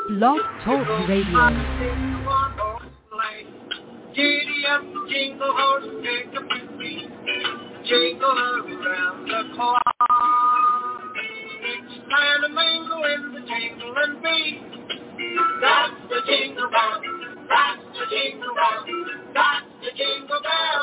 Blog Talk Radio. Giddy up, jingle horse, take a beat, jingle around the clock. It's time to mingle in the jingling beat. That's the jingle bell, that's the jingle bell, that's the jingle bell.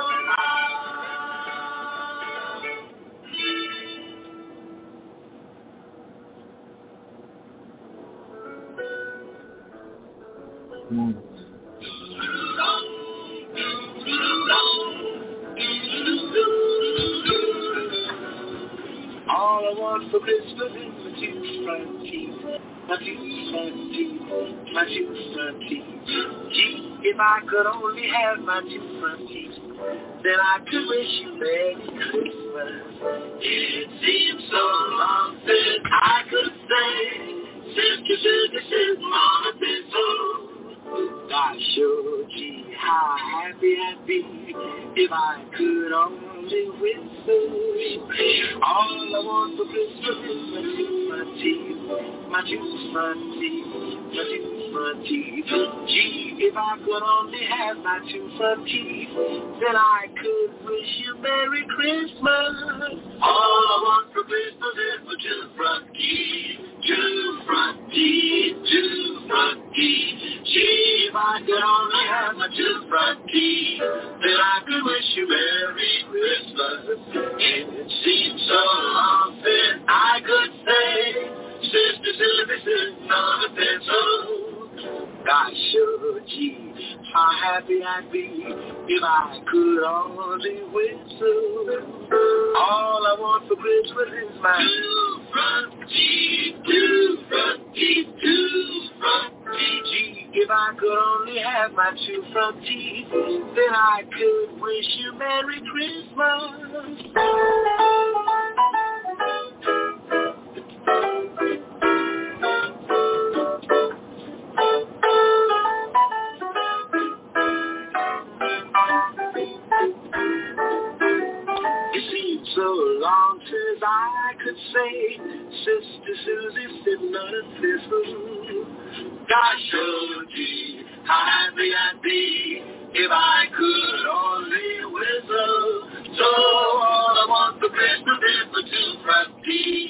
All I want for Christmas is my two front teeth, my two front teeth, my two front teeth. Gee, if I could only have my two front teeth, then I could wish you Merry Christmas. It seems so long since I could say, Sister, Sister, Sister, Mama, Sister. I sure, gee, how happy I'd be if I could only whistle. All I want for Christmas is my two front teeth, my two front teeth, my two front teeth. Gee, if I could only have my two front teeth, then I could wish you Merry Christmas. All I want for Christmas is my two front teeth, two front teeth, two front teeth. Gee, if I could only have my two front teeth, then I could wish you Merry Christmas. It seems so long since I could say, Sister, Sister, Sister, Mama, Sister. Gosh, sure, gee, how happy I'd be if I could only whistle. All I want for Christmas is my two front teeth, two front teeth, two front teeth. Gee, if I could only have my two front teeth, then I could wish you Merry Christmas. So long since I could say, Sister Susie sitting on a thistle. Gosh, oh gee, how happy I'd be if I could only whistle. So all I want for Christmas is my two front teeth,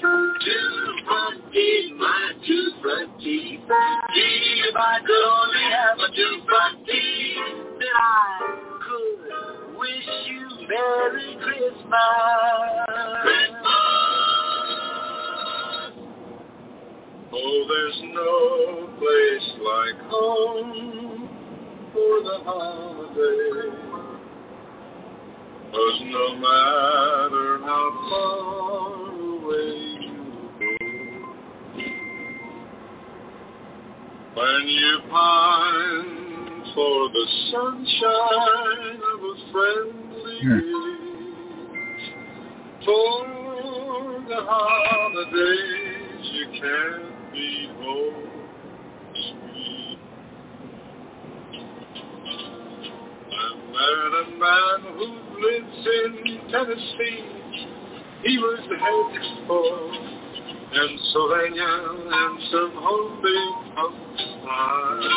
my two front teeth. Gee, if I could only have my two front teeth, then I could wish you Merry Christmas. Oh, there's no place like home for the holiday, 'cause no matter how far away you go, when you pine for the sunshine of a friendly breeze, for the holidays you can't be home sweet. I met a man who lives in Tennessee. He was headed for Pennsylvania and some homemade folks.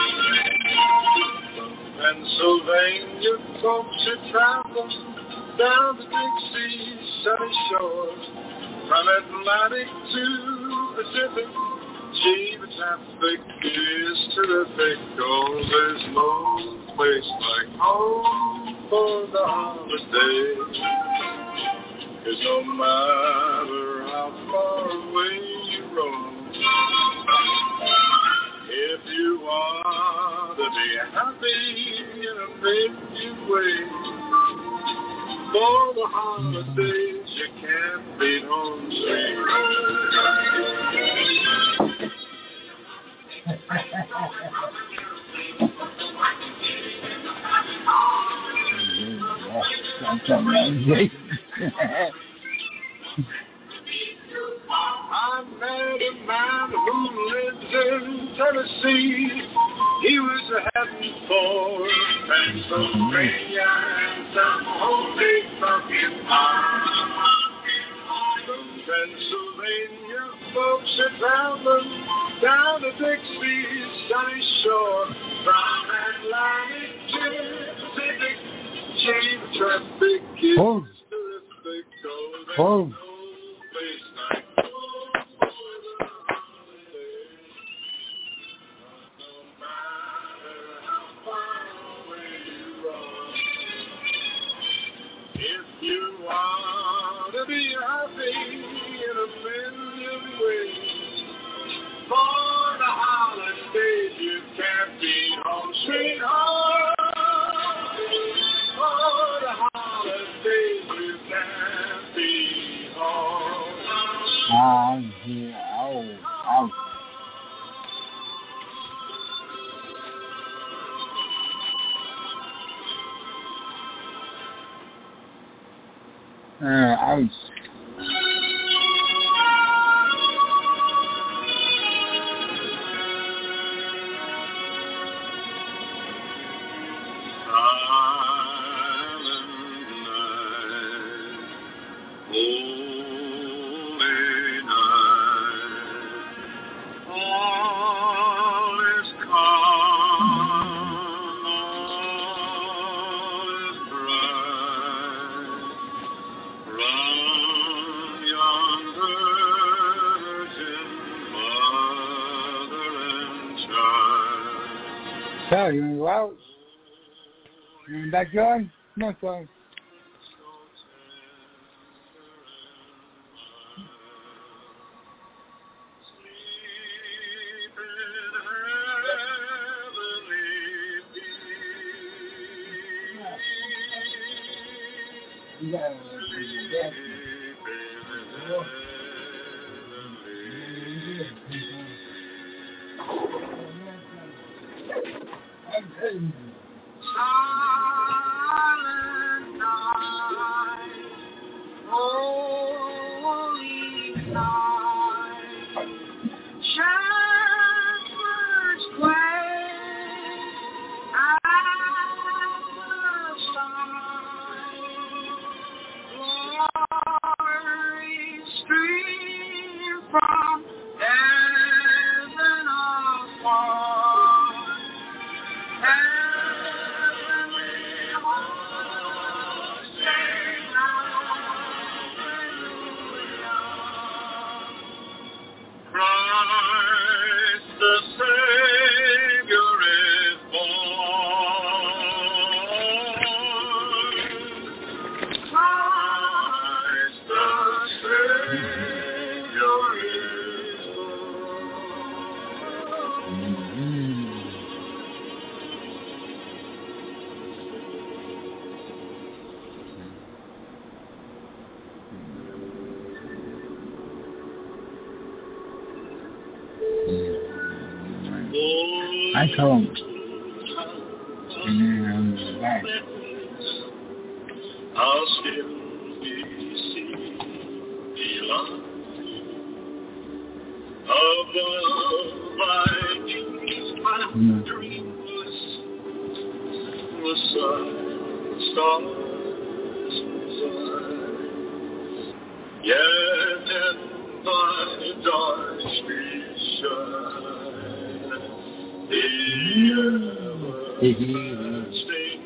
Pennsylvania folks are traveling down the Dixie sunny shores, from Atlantic to Pacific. Gee, the traffic is terrific. Oh, there's no place like home for the holidays, 'cause no matter how far away you roam, if you want to be happy in a million ways, for the holidays you can't beat home sweet. I met a man who lives in Tennessee. He was heading for Pennsylvania and some homemade pumpkin pie. From Pennsylvania, folks are traveling down the Dixie's sunny shore, from Atlantic to Pacific, chain traffic is terrific, so there's no place like home for the holiday. No matter how far away you roam, if you want to be happy in a million ways, for the holidays you can't be home, sweet home. For the holidays you can't be home. Ouch. So, you want to go out? You in the backyard? No, son. Silent night, holy night, shepherds quail at the side, glory stream from heaven afar. Heavenly hosts sing hallelujah. Christ the Savior is born. Christ the Savior is born. I told him. And then I was back. I'll still be seen beyond above my dreams, my dreams was stars yet in my dark street shine the everlasting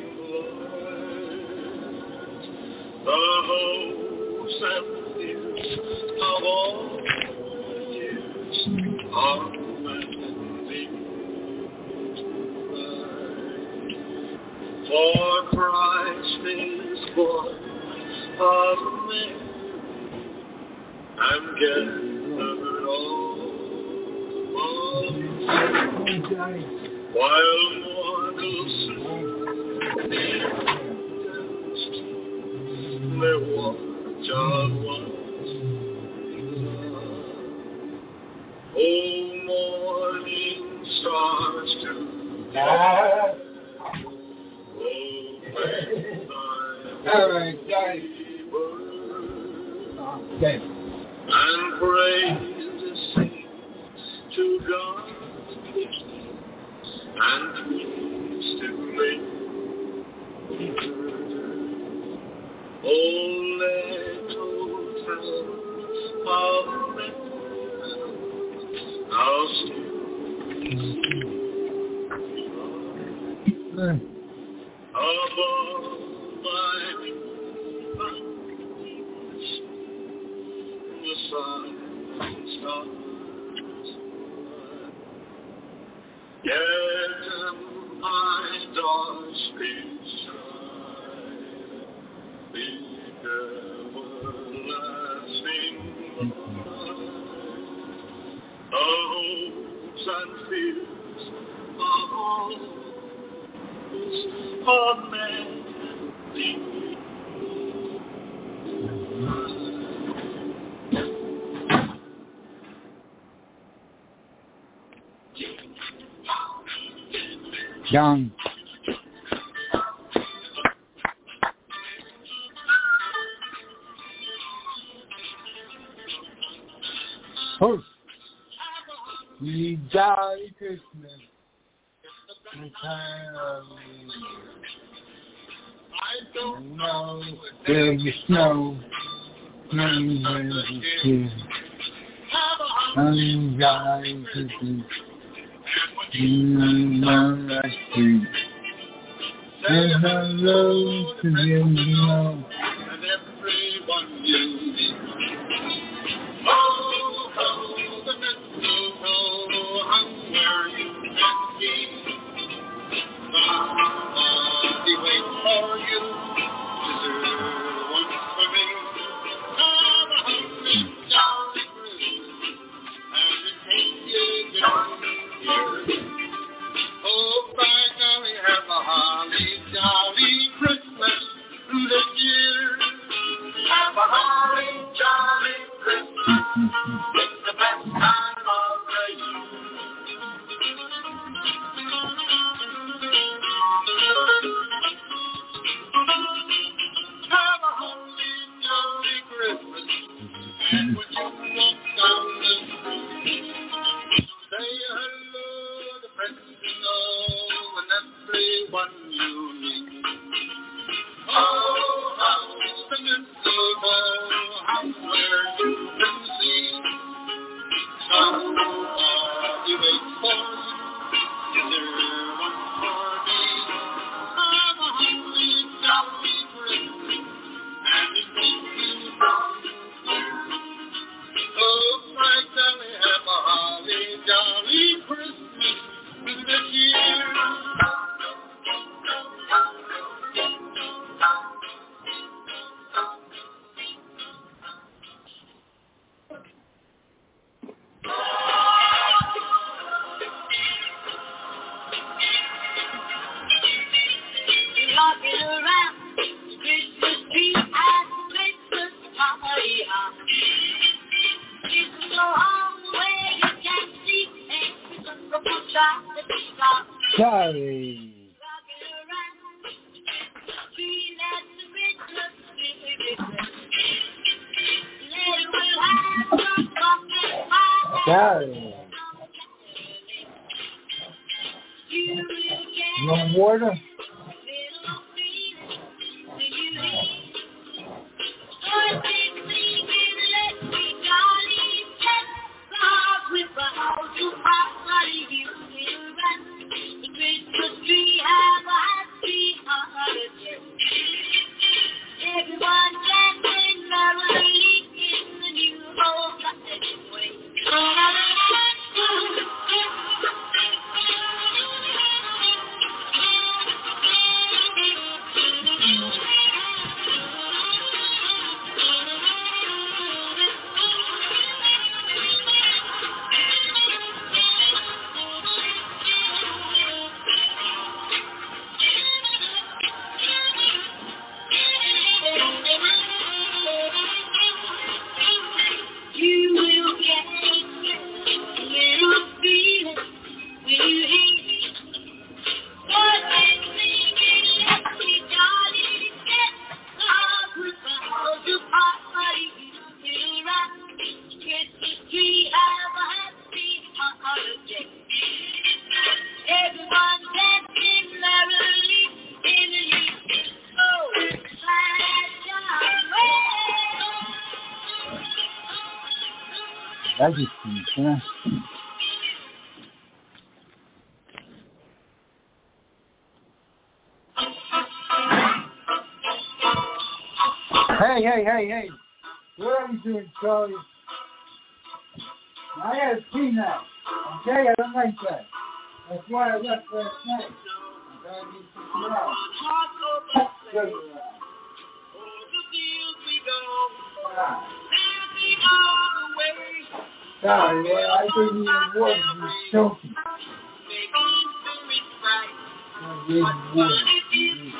light, the hopes and fears of all years are mending right. For Christ is born of men and gathered all while mortals they watch on once. Oh, morning stars tonight. Oh, make thy Okay. and praise the saints to God and peace to make. Oh, let all of men now still Young. Oh, we jolly Christmas. I know there'll be snow. I'm jolly Christmas. My street. And hello to you, know. And everyone you meet. Oh, oh, the mistletoe hung where you can see. Somebody waits for you. Is there one for me? Have a hundred jolly Christmas, and it takes you down here. Oh, by golly, have a holly jolly Christmas this year. Have a holly jolly Christmas. It's the best time of the year. Have a holly jolly Christmas. And when you walk down the street, say hello to friends you know and everyone you meet. Oh, how the mistletoe hangs where you can see. Somebody waits for you. Is there one for me? I'm a hungry, jolly Christmas, and it makes you proud. Oh, my golly, have a holly jolly Christmas this year. Walking around the Christmas tree at the Christmas party hop. You can go home where you can see and some people try to stop. Sorry. Walking around the tree at the Christmas tree. Later we'll have some pumpkin pie. Sorry. You will get No water? Everyone dancing merrily in the new old cottage way. You will get a little feeling when you hear voices singing, let's be jolly, get up with the whole new party. You rock the Christmas tree, have a happy holiday. Everyone dancing merrily in the new old fashioned That just seems, huh? Hey. What are you doing, Charlie? I got a pee now. Okay, I don't like that. That's why I left last night. I'm trying to get some out. Sorry, well, I didn't even want to be choking. I didn't want to be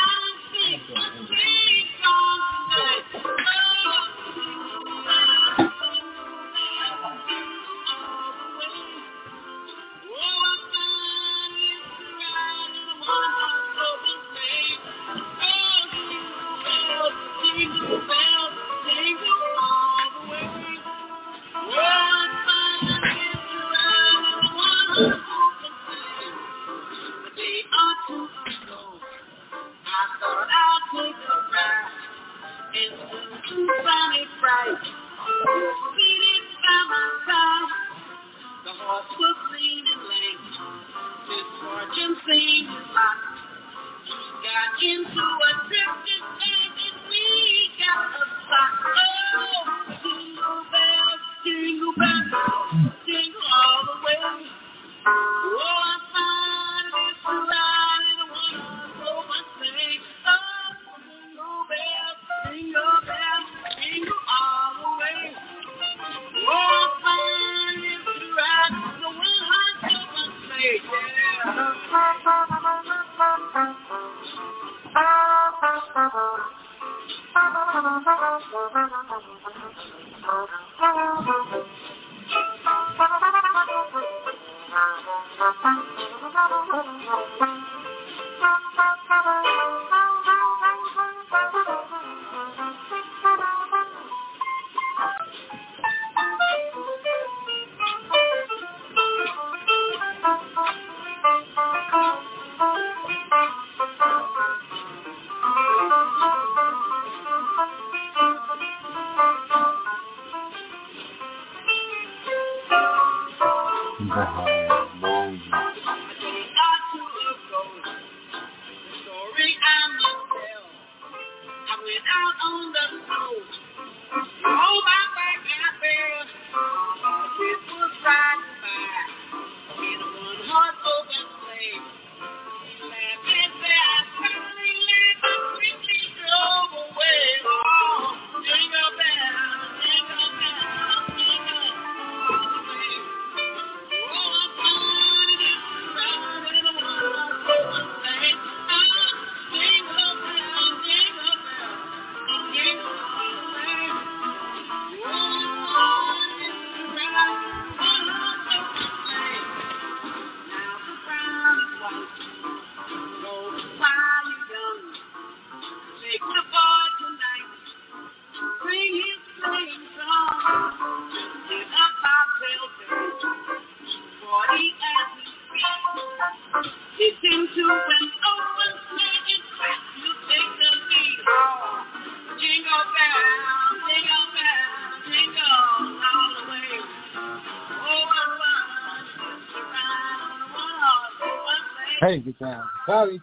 Hey, get down. Charlie.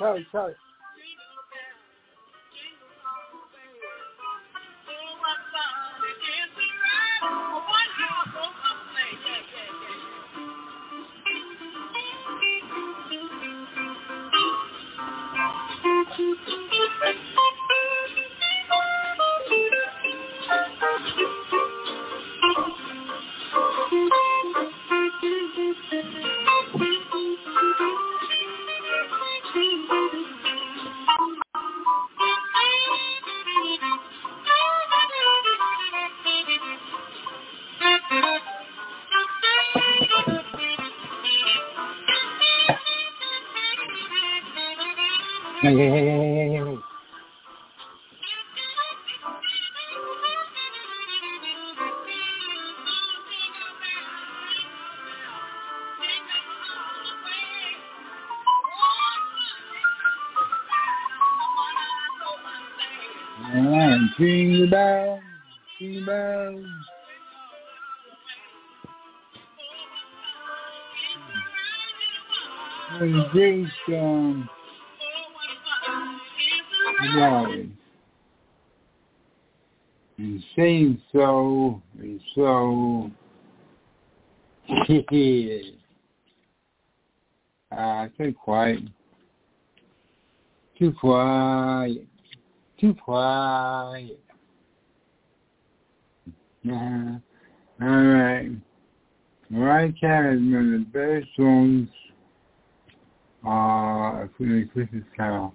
Hey. And jingle bells, jingle bells. When the day's gone, Wally. And saying so is so. Too quiet. Too quiet. Too quiet. All right. Mariah Carey is one of the best songs for the Christmas Carol.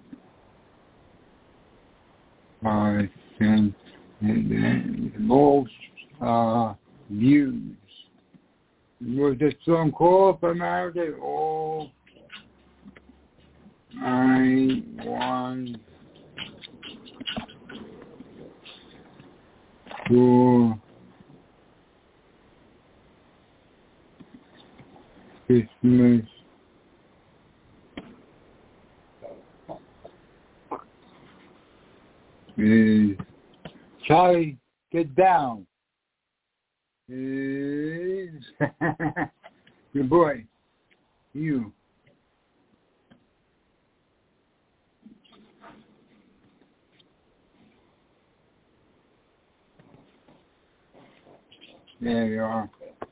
And the most views. Was that song called for America? Oh, I want for Christmas. Is Charlie, get down. Is good boy. You. There you are.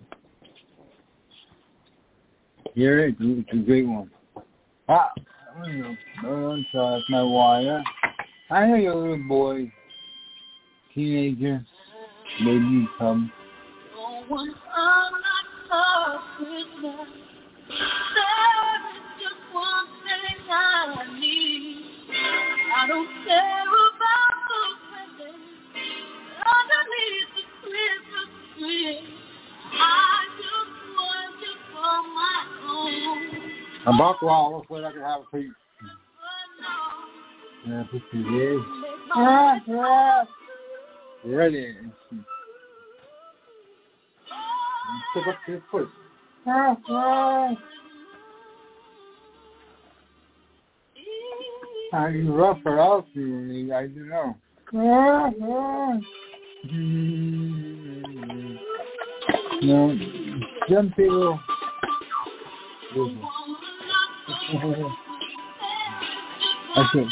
Here it is. It's a great one. I don't know. It's my wire. I know you're a little boy, teenager, maybe you come. No one unlike Christmas. There is just one thing I need. I don't care about the presents underneath the Christmas tree. I just want you for my own. I'm about to all so I can have a piece. Yeah, this is it. Ready. Pick up this foot. How you rough her out, you I don't know. No, some people. Okay.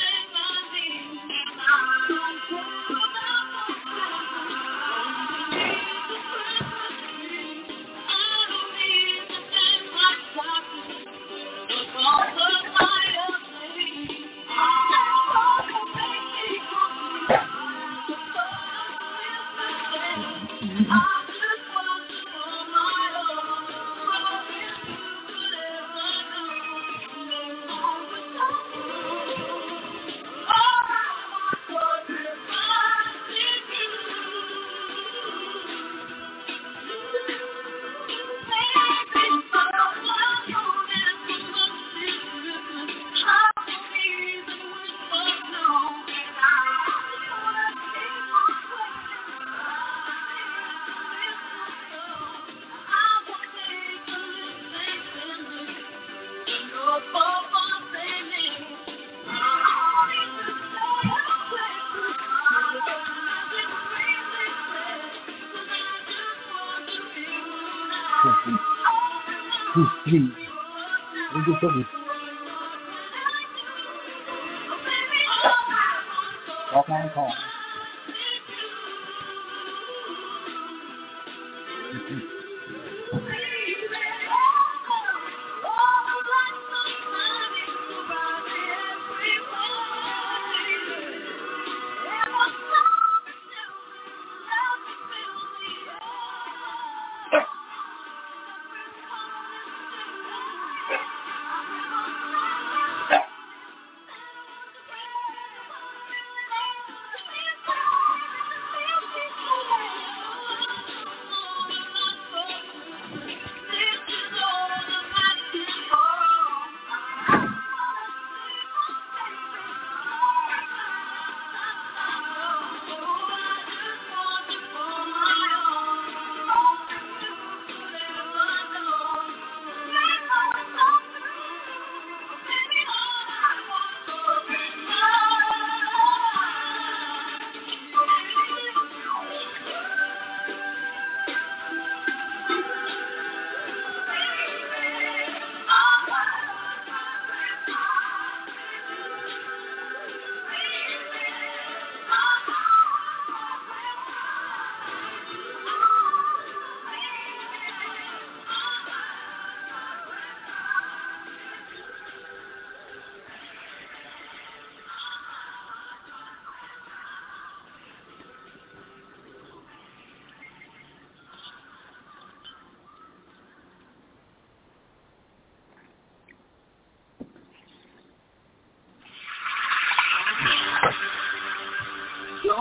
Walk on the call.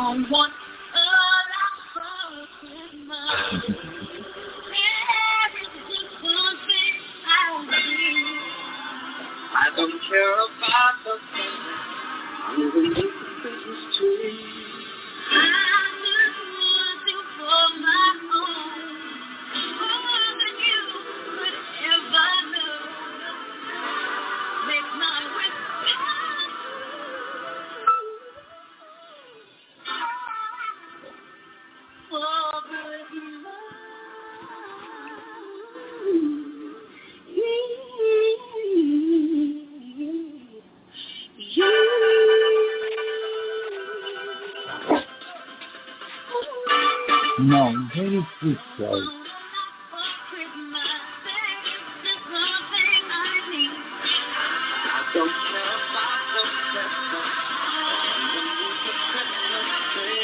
don't want a lot for Christmas. There is just one thing I need. I don't care about the presents underneath the Christmas tree. I just want you for my own. More than you could ever know. Make my wish come true. For Christmas. No, very sweet guys. I don't care about the presents underneath the Christmas tree.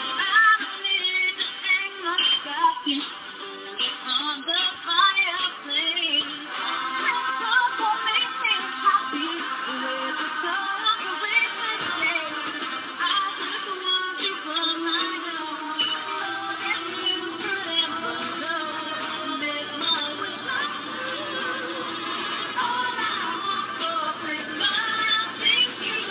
On the fireplace, what makes me happy with the sun of the winter day. I just want you for my own. If you could ever know, make my wish come true. All I want for Christmas is you.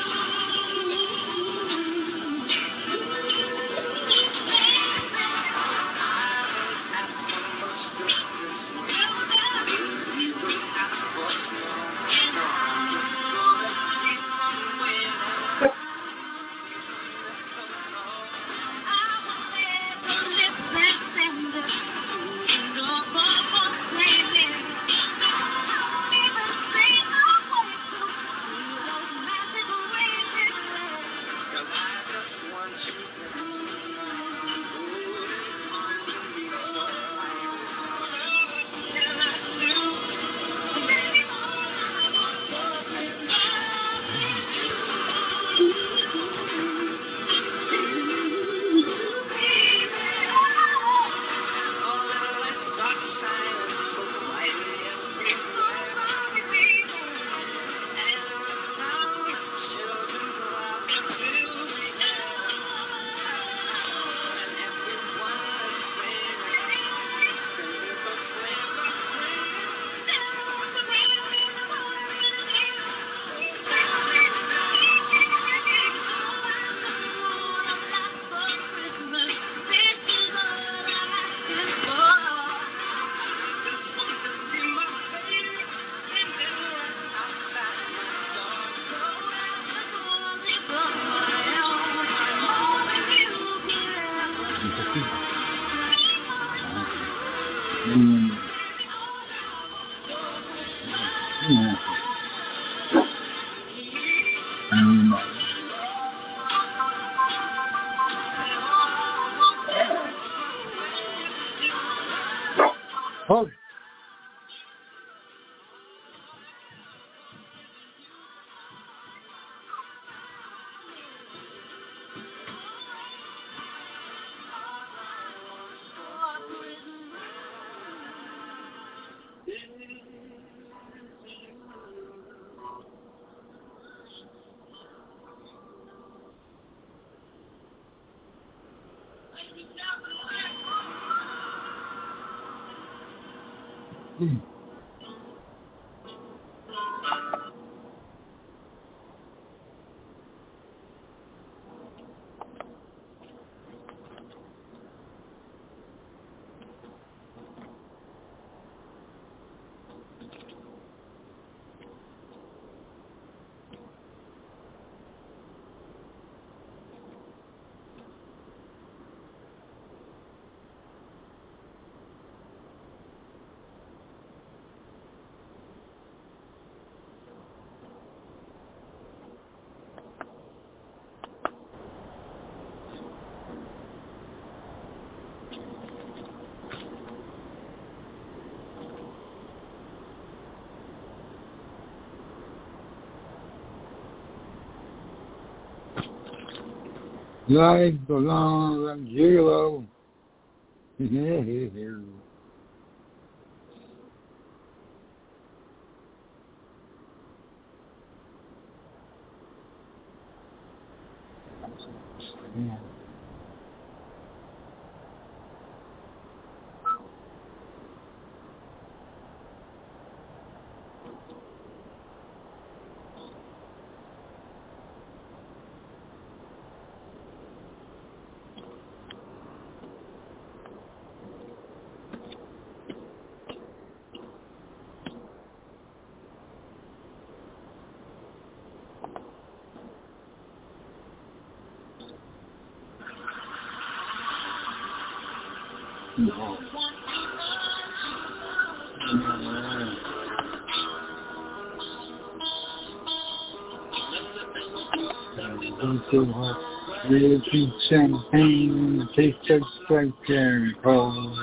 Oh. Life belongs on Gigolo. Yeah. Drinking champagne, taste just like cherry cola.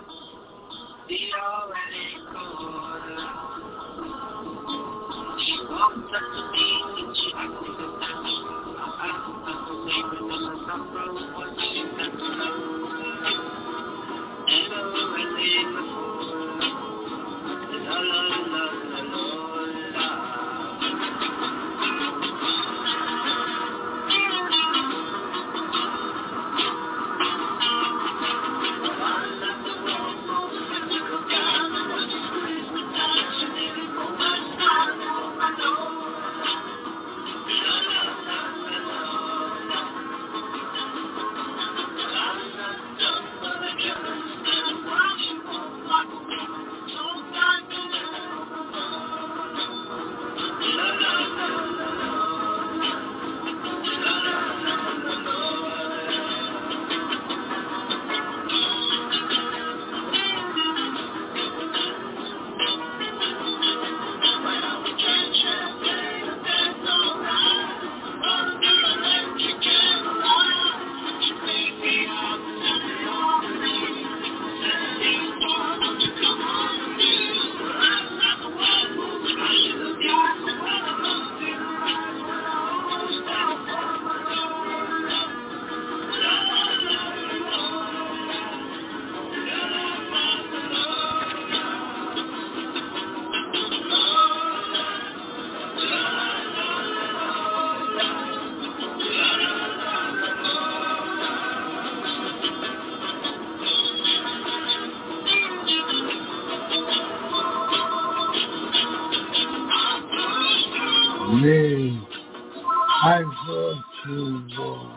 Me, I want you more.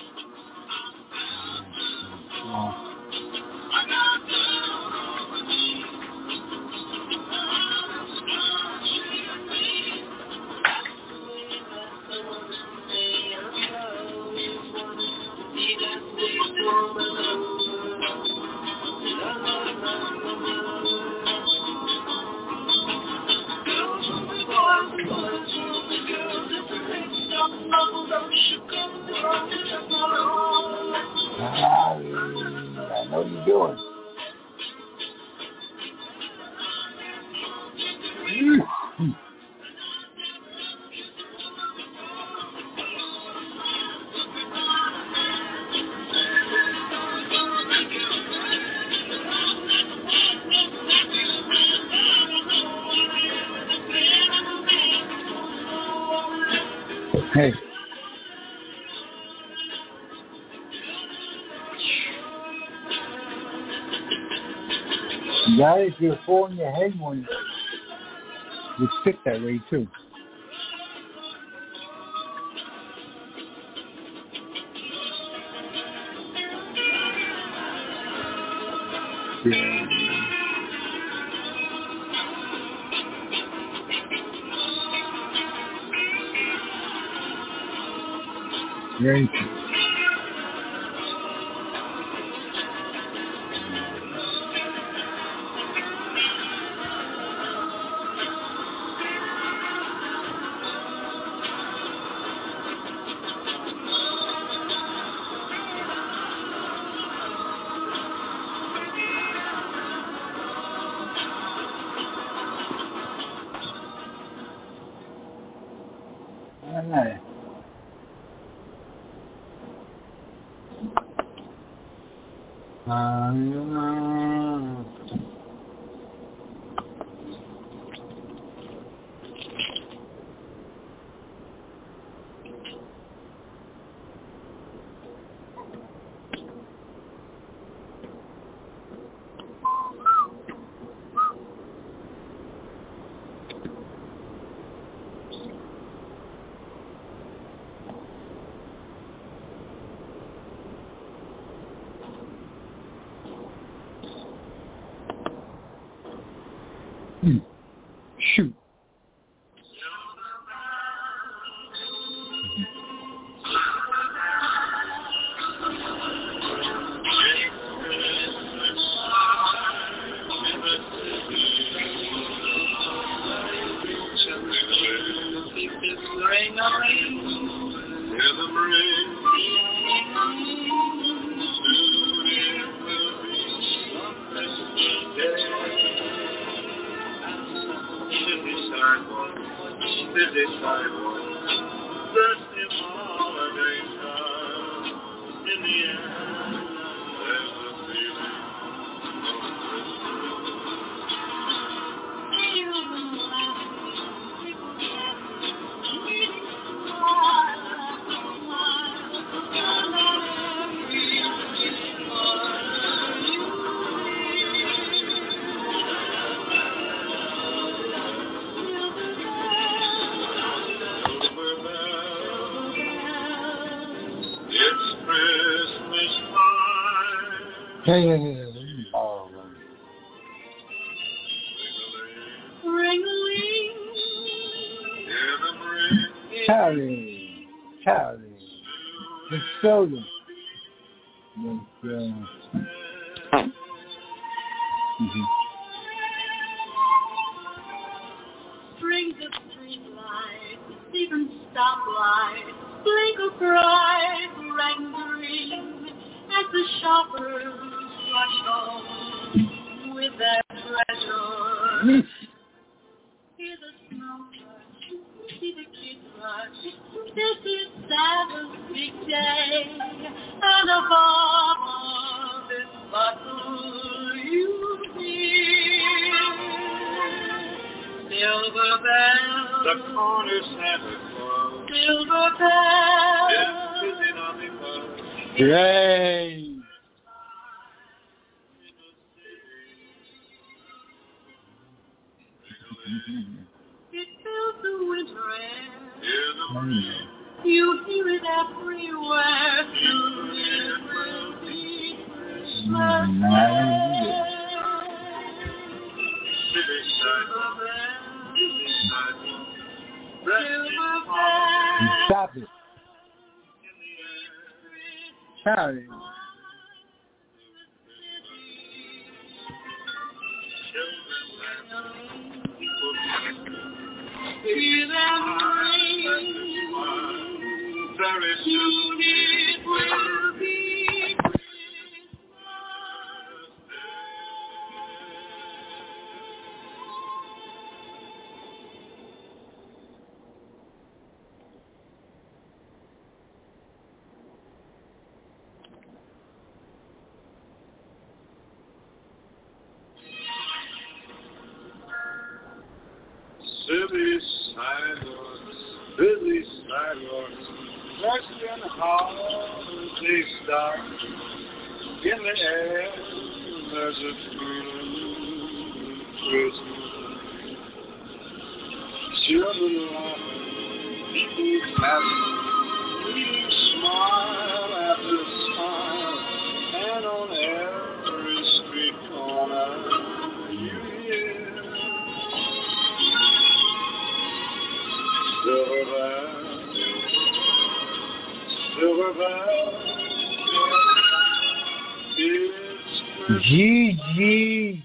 I know you're doing. Hey. Guys, you're falling your head when you stick that way too. Yeah. Great. Alright. sidewalks, busy sidewalks, dusty holiday stars. In the air, there's a feeling of Hey. oh, Charlie. It's soda. Bring the street light, even stoplight, blink of bright, red green, as the shoppers rush home with their treasure. Hear the snow crash, see the kids rush. This is Santa's big day, and above this bottle you hear silver bells. the corner Santa Claus Silver bells. is busy on the bus. Yay. It fills the winter air. Hear the breeze, You hear it everywhere. Soon it will be Christmas Day. busy sidewalks, busy sidewalks, dusty Silver holiday bells. Stop it. in the air. Charlie. Children laughing, people Hear them ring. very soon. Soon it will be Busy sidewalks, dressed in holiday style. In the air, there's a feeling of Christmas. Children laughing, people happy, we smile after smile, and on every street corner you hear silver bells, it's GG.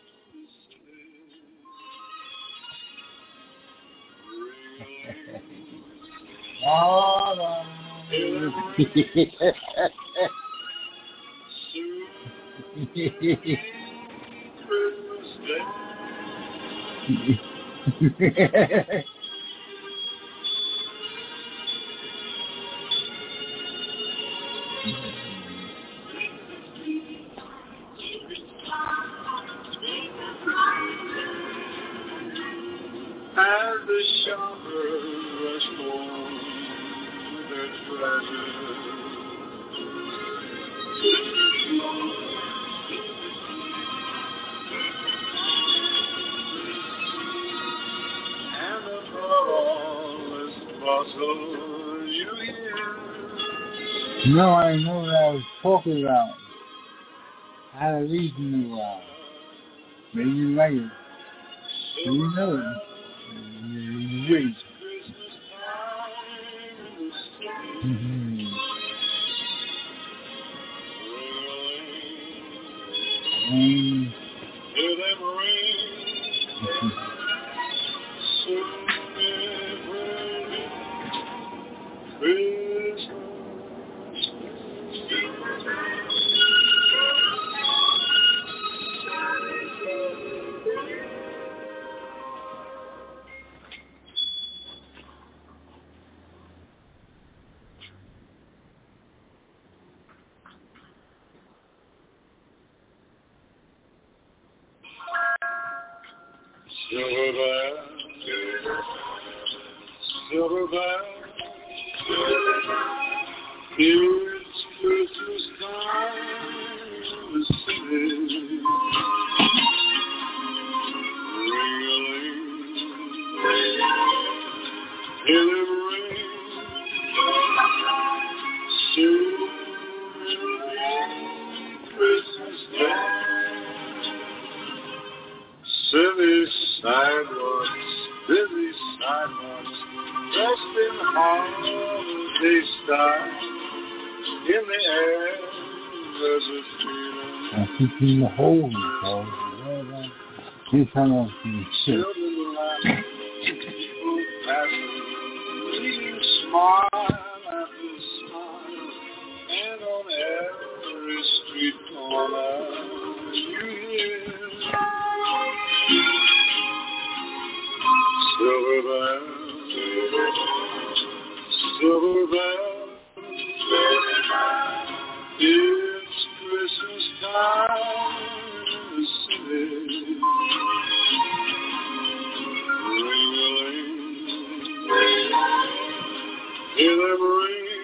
As the shoppers rush home with their treasures, and above all this bustle you hear No, I know what I was talking about. I had a reason to maybe you like it. You know it. Wait. hear them ring. Soon it will be Christmas. Silver bell, it's Christmas time in the city. Ring-a-ling, hear them ring. Soon it'll be Christmas Day. Silly sidewalks, busy sidewalks, dressed in holiday style. In the air, there's a feeling. I think in the hole, this kind of shit. Children laughing, people passing, leaving smile after smile, and on every street corner you hear silver bells, silver bells. It's Christmas time in the city. Ring-a-ling, hear them ring.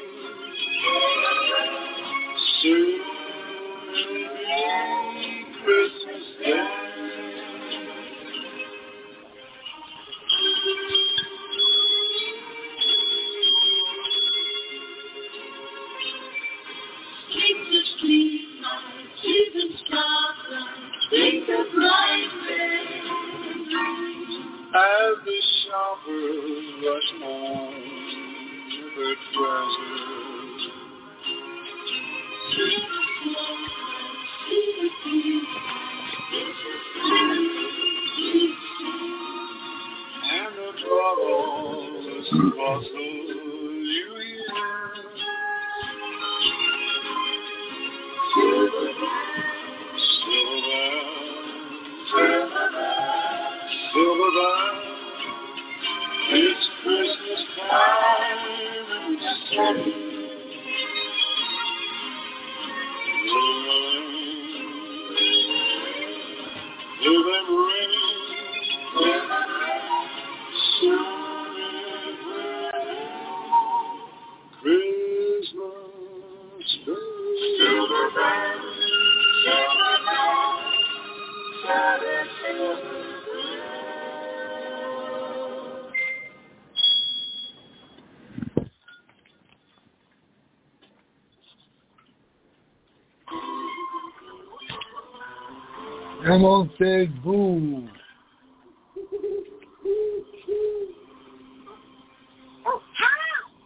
Soon it'll be Christmas Day. Keep the street lights, keep the stoplights, think the bright day. As the shoppers rush home with their treasures, See the smoke, see the peace, it's a sunny and the troubles bustle you hear. silver Silver bells, silver bells, it's Christmas time in the city. Hear them ring. Soon it will be Christmas Day. silver bells, silver bells, silver, silver bells. Elmo says boo. Oh, hi.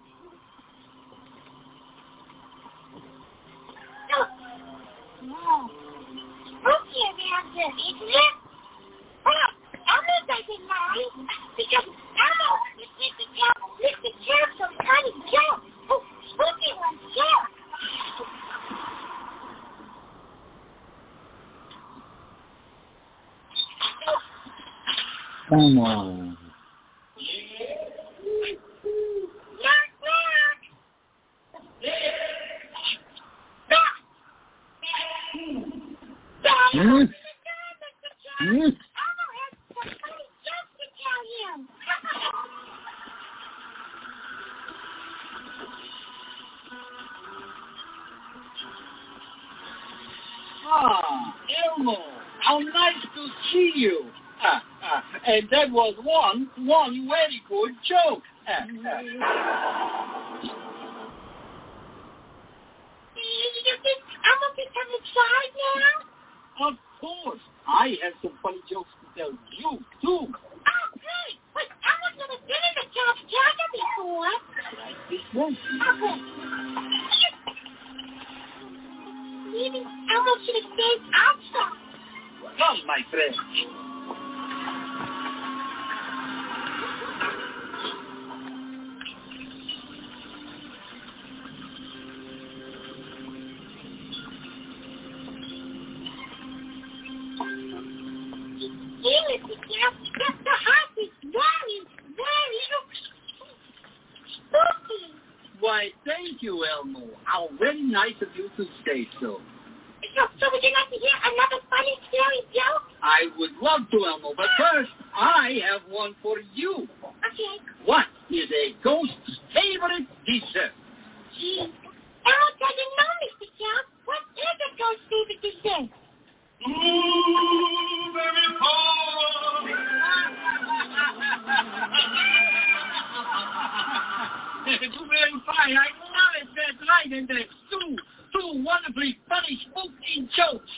Oh, spooky around here, isn't it? Well, Elmo doesn't mind because Elmo is Mr. Cherub some kind of joke. Oh, spooky ones, yeah. Come on. Knock, knock. Hmm? Hmm? Elmo has some funny jokes to tell you. Ah, Elmo, how nice to see you. And that was one very good joke. You think Elmo can come inside now? Of course, I have some funny jokes to tell you, too. Oh, great. But Elmo's never been in the cafeteria before. Like this one. Okay. Maybe Elmo should have stayed outside. Come, my friend. The house is very, very spooky. Why, thank you, Elmo. How very nice of you to say so. So would you like to hear another funny, scary joke? I would love to, Elmo, but first, I have one for you. Okay. What is a ghost's favorite dessert? Gee, Elmo doesn't know, Mr. Chow. What is a ghost's favorite dessert? Blueberry corn. Blueberry pie, I love it. That's right. And there's two wonderfully funny spooky jokes.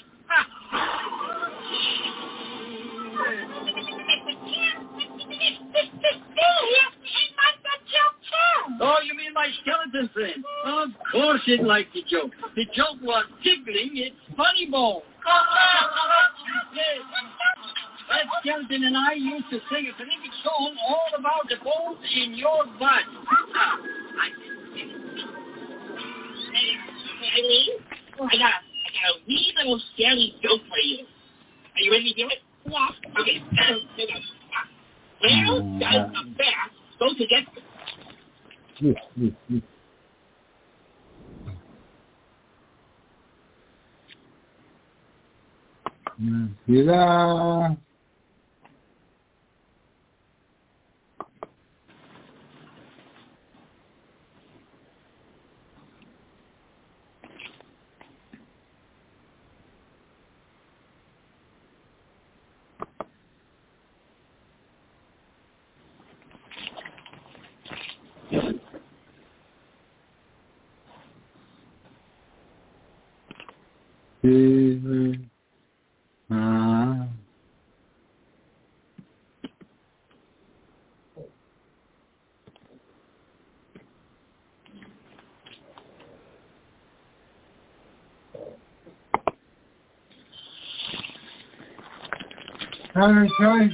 Oh, you mean my skeleton friend? Of course it liked the joke. The joke was tickling its funny bone. Yes. That skeleton and I used to sing a terrific song all about the bones in your body. Eileen, I got a wee little scary joke for you. Are you ready to do it? Yes. Okay. Where does a bat go to get... Mira. Sorry.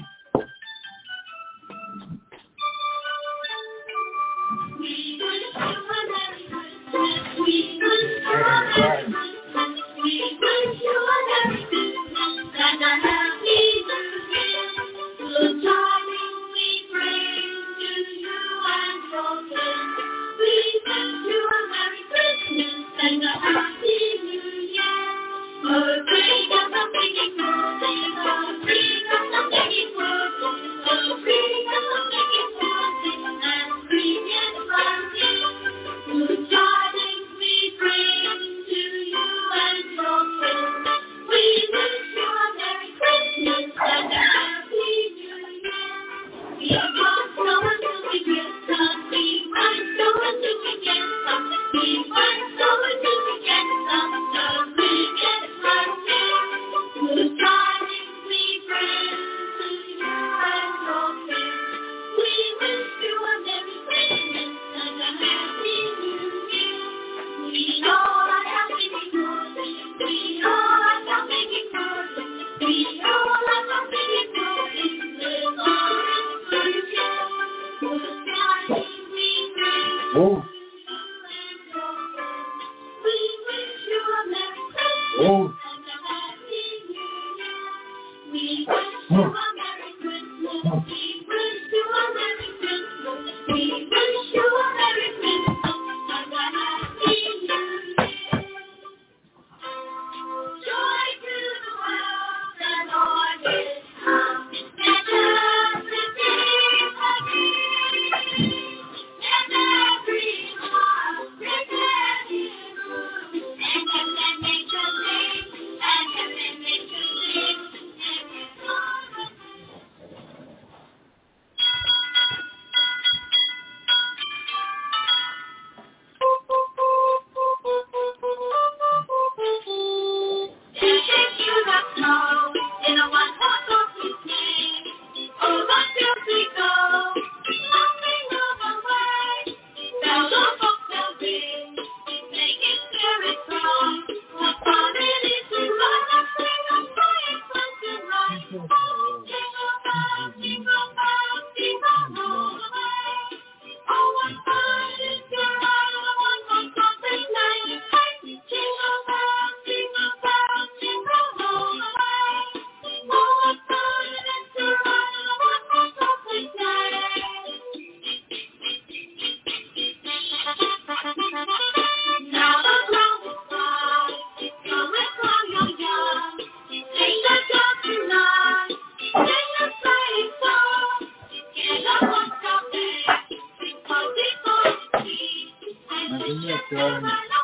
Sorry.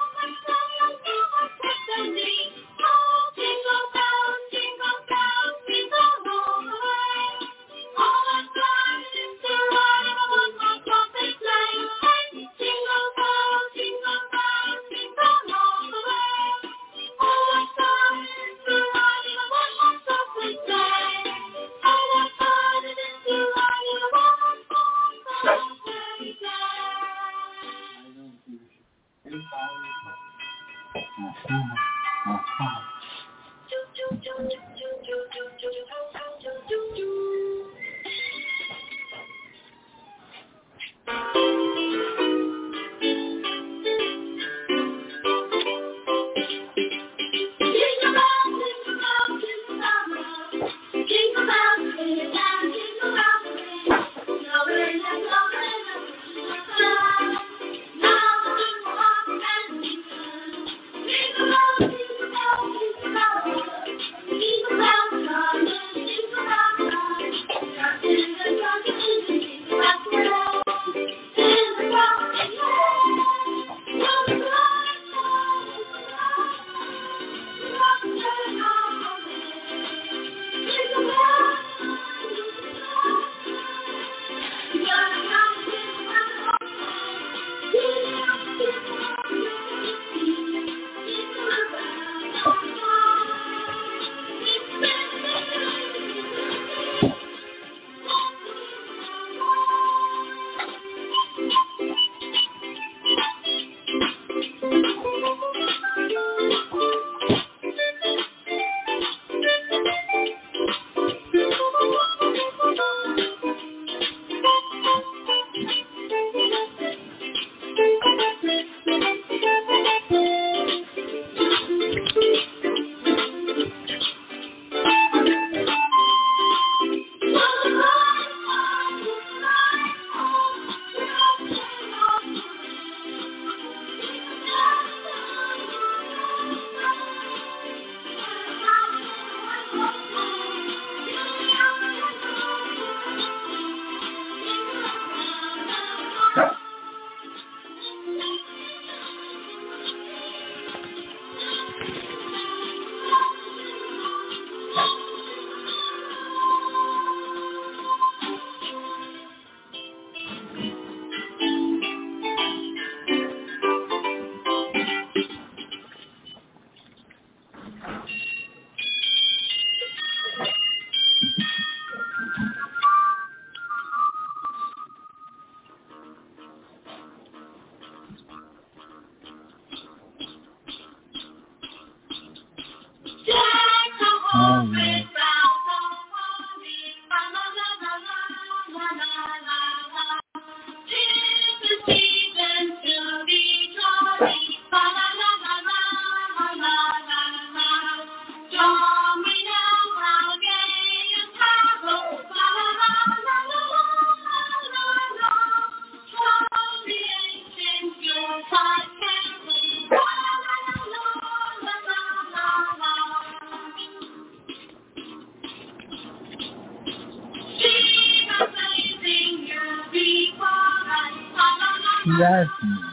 Yes.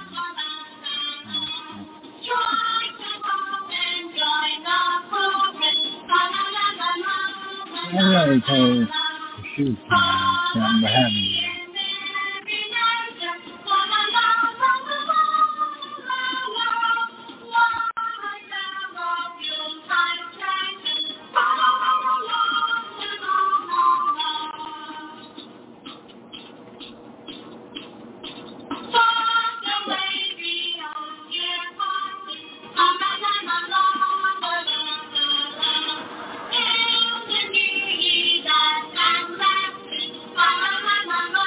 I'm going to tell you the shoot something to happen. La la la la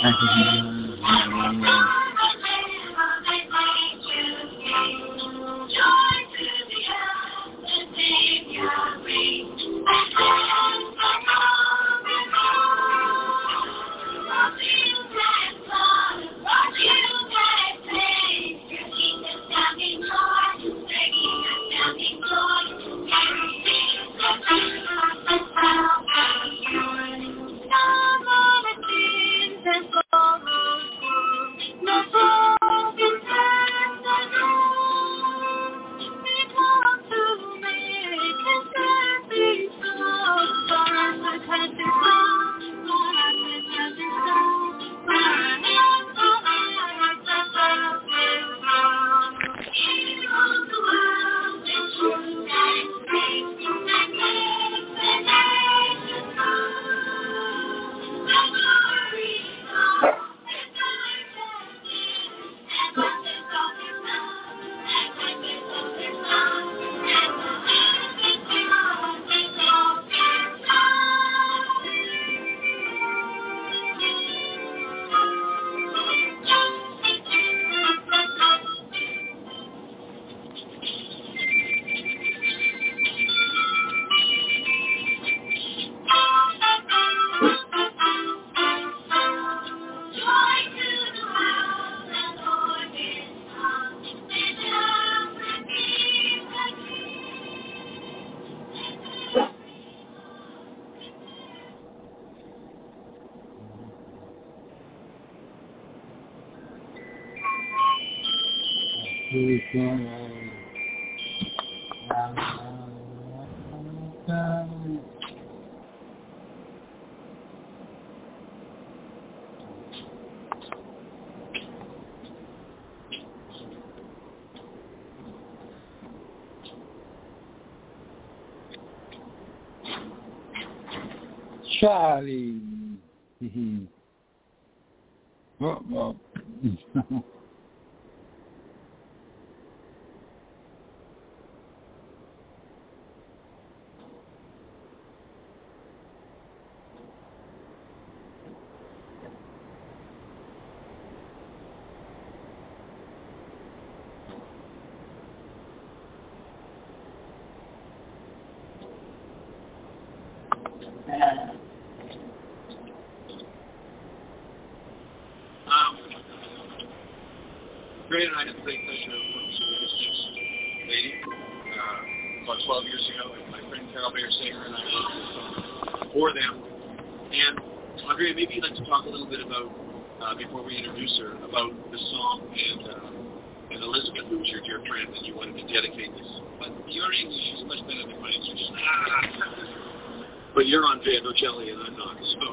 Charlie. Oh. Grant and I had the great pleasure of working with this lady about 12 years ago, and my friend Carol Bayer Sager and I worked for them. And Andrea, maybe you'd like to talk a little bit about, before we introduce her, about the song and Elizabeth, who was your dear friend, and you wanted to dedicate this. But your English is much better than my English. But you're Andrea Nocelli and I'm not, so.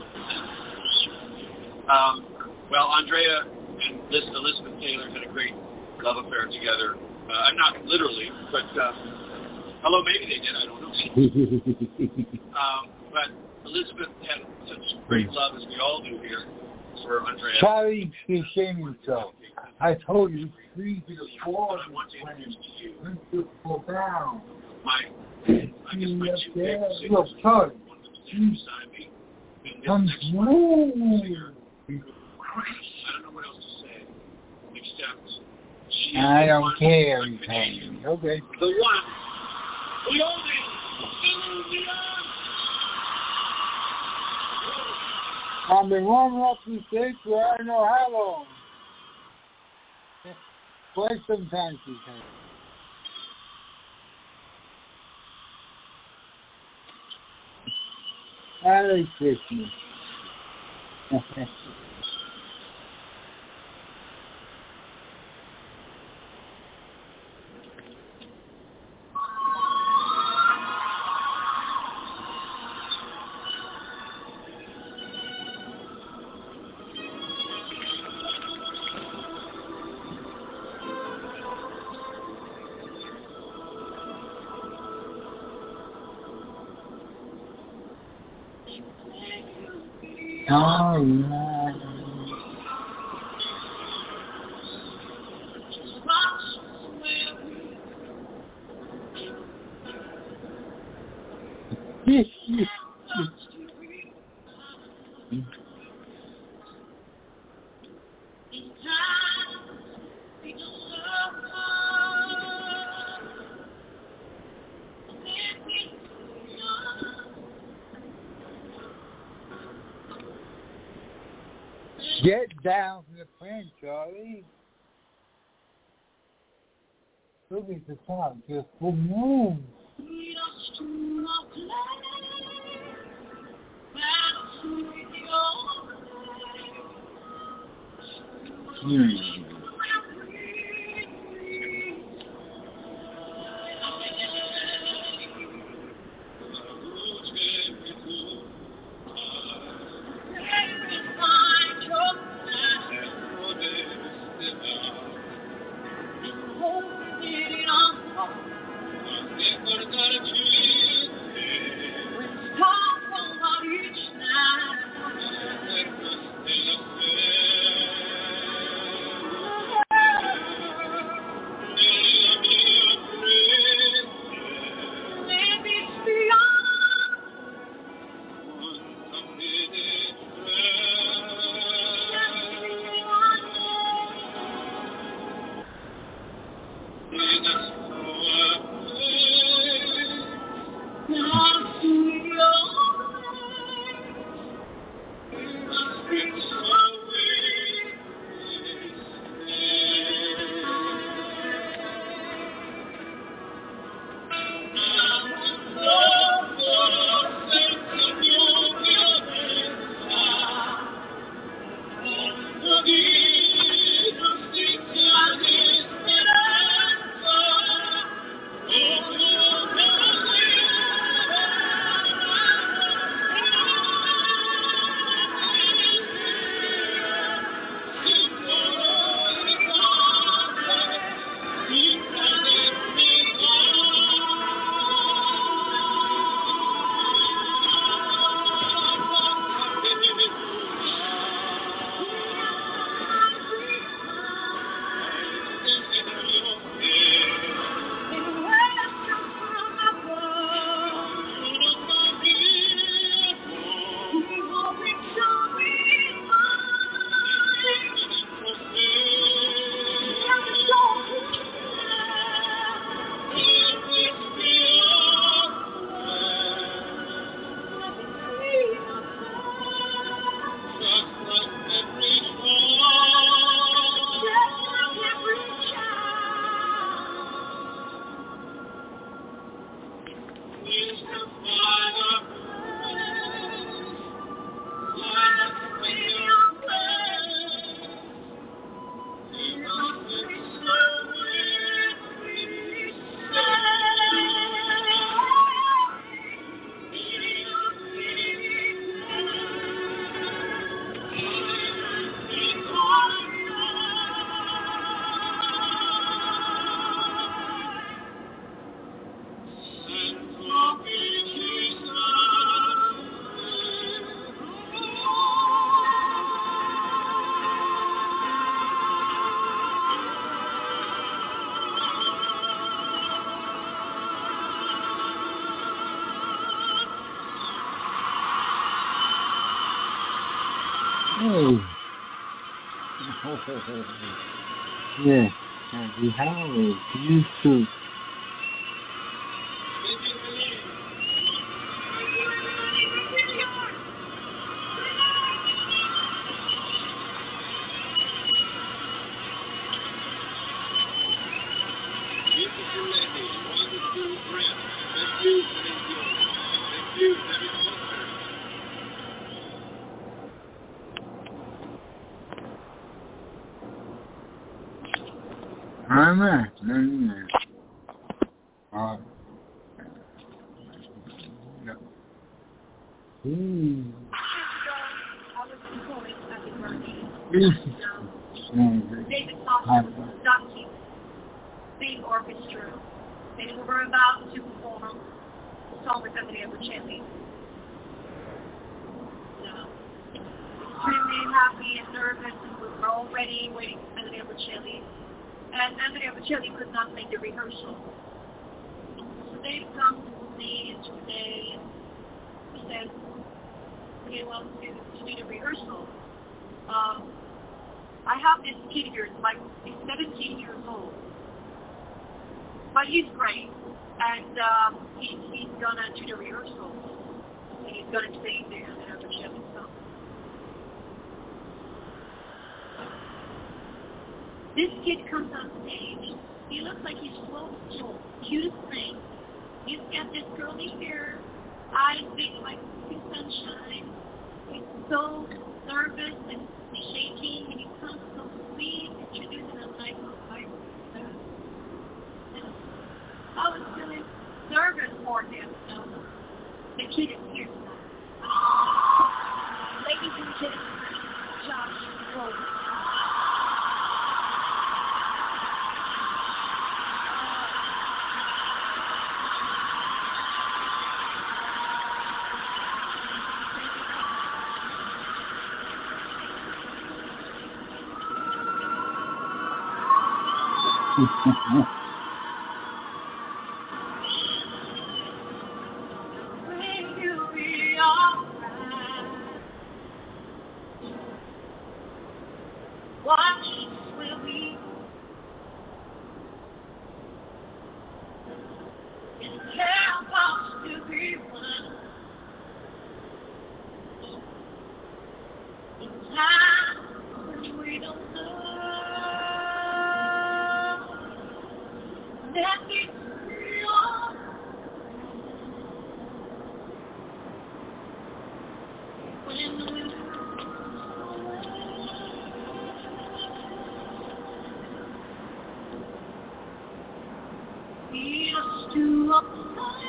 Well, Andrea and Elizabeth Taylor had a great love affair together. Not literally, but although maybe they did, I don't know. But Elizabeth had such great love, as we all do here, for Andrea. Charlie, he's shaming himself. I told you, 3 to 4. I want to introduce to you down. my two favorite singers. Look, Charlie. One of them standing beside me. And this Come next one, singer, I don't know what else to say, except she is I the don't one care. I'm Canadian. Okay. The one, the only, Celine Dion. I've been warming up the stage for I don't know how long. Quite some time she's had. Merry Christmas. All right. Get down from the plane, Charlie. Look at the top, just full moon. Yeah, we have you too. David Foster, Don King, Big Orchestra. They were about to perform a song with Anthony Bocelli. Extremely happy and nervous, and we were already waiting for Anthony Bocelli. And Anthony Bocelli could not make the rehearsal. So Dave comes to me today and says, "Okay, well, to do the rehearsal, I have this kid here, he's 17 years old, but he's great, and he's gonna do the rehearsal, and he's gonna sing there and have a show himself." This kid comes on stage. He looks like he's so cool, cutest thing. He's got this curly hair, eyes big like sunshine. He's so nervous and shaking, and he comes so sweet, introducing us like, I was feeling nervous for him. The kid is here. Ladies and gentlemen, Josh Rose. Will you be alright? Watch will we? It's supposed to be one. In time when we don't know. Let me be on. When we used to apply,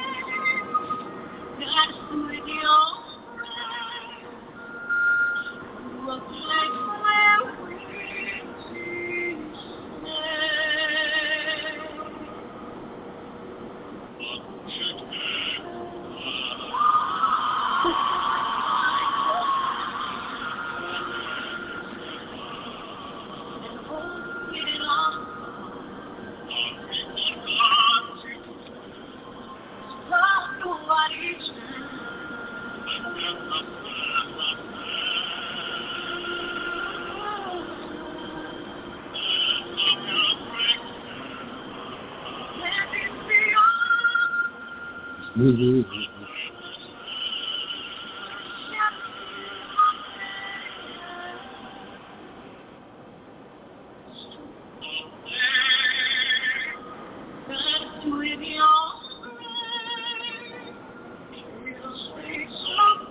that's when you're right. To a place where we stay. And hold it on. Love nobody's let it be on. That's when you're right. We'll stay so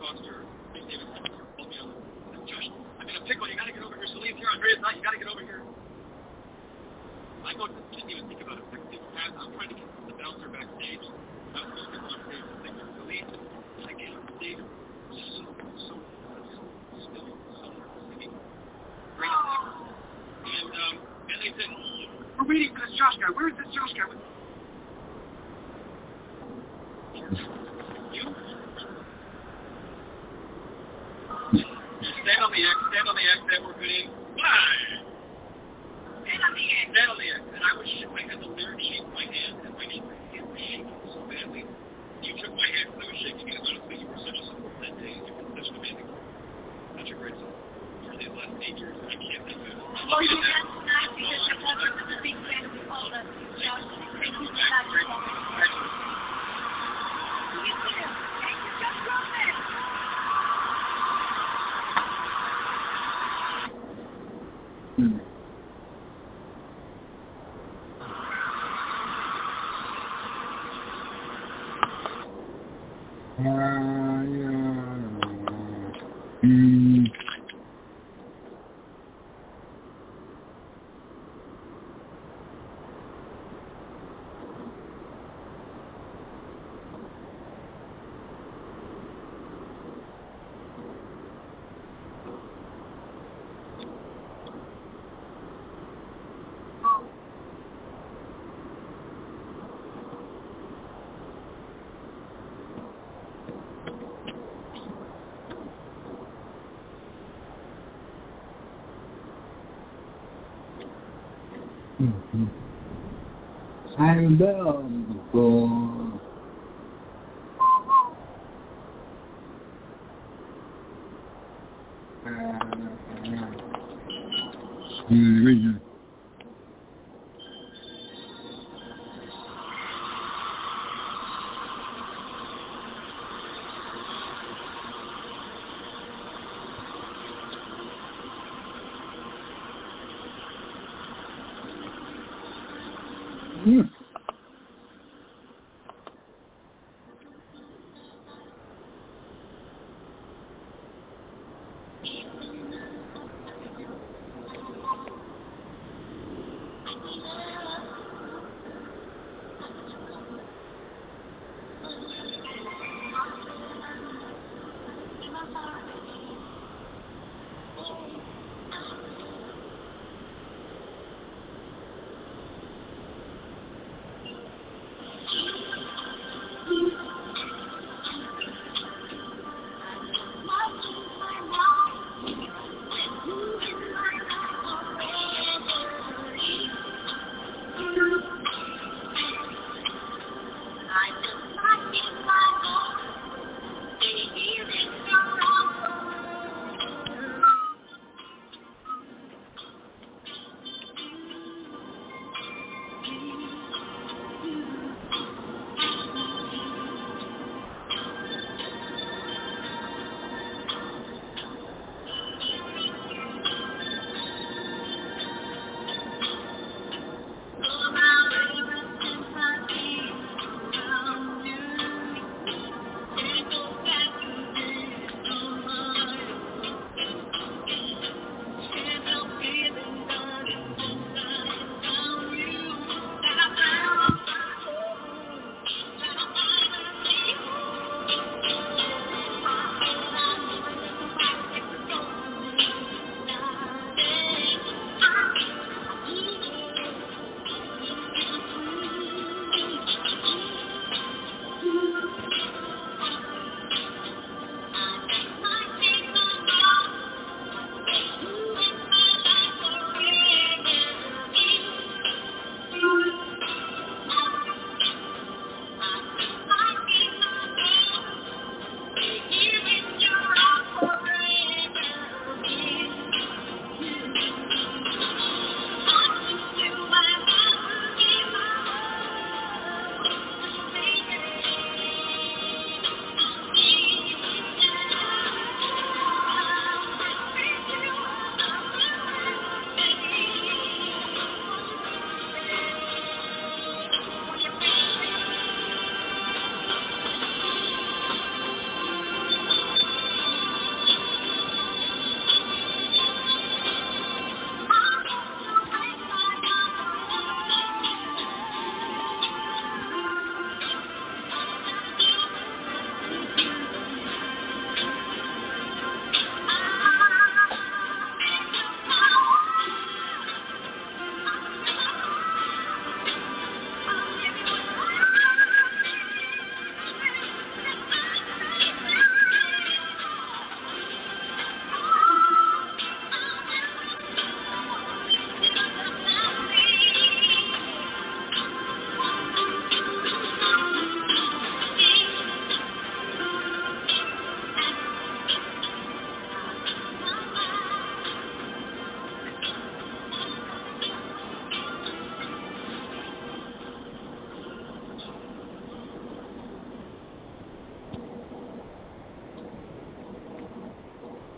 Foster, David Foster, called me on the Josh, I'm in a pickle. You got to get over here. Celine's here. Andrea's not. You got to get over here. I didn't even think about it. I'm trying to get the bouncer backstage. I was supposed to go on stage and sing with Celine. I get on stage. So still, so singing. Great. And they said, we're waiting for this Josh guy. Where is this Josh guy? You? Stand on the X that we're putting. Stand on the X. And I was I had the lyric sheet in my hand, and my hand was shaking so badly. You took my hand and I was shaking it. Honestly, you were such a support that day. You were such an amazing, such a great support for these last 8 years. I can't think of it. Well, you that's nice because your brother was a big fan of all the Josh. Thank you so much. Excellent. You too. Thank you, Josh Roman. I'm down before. Original.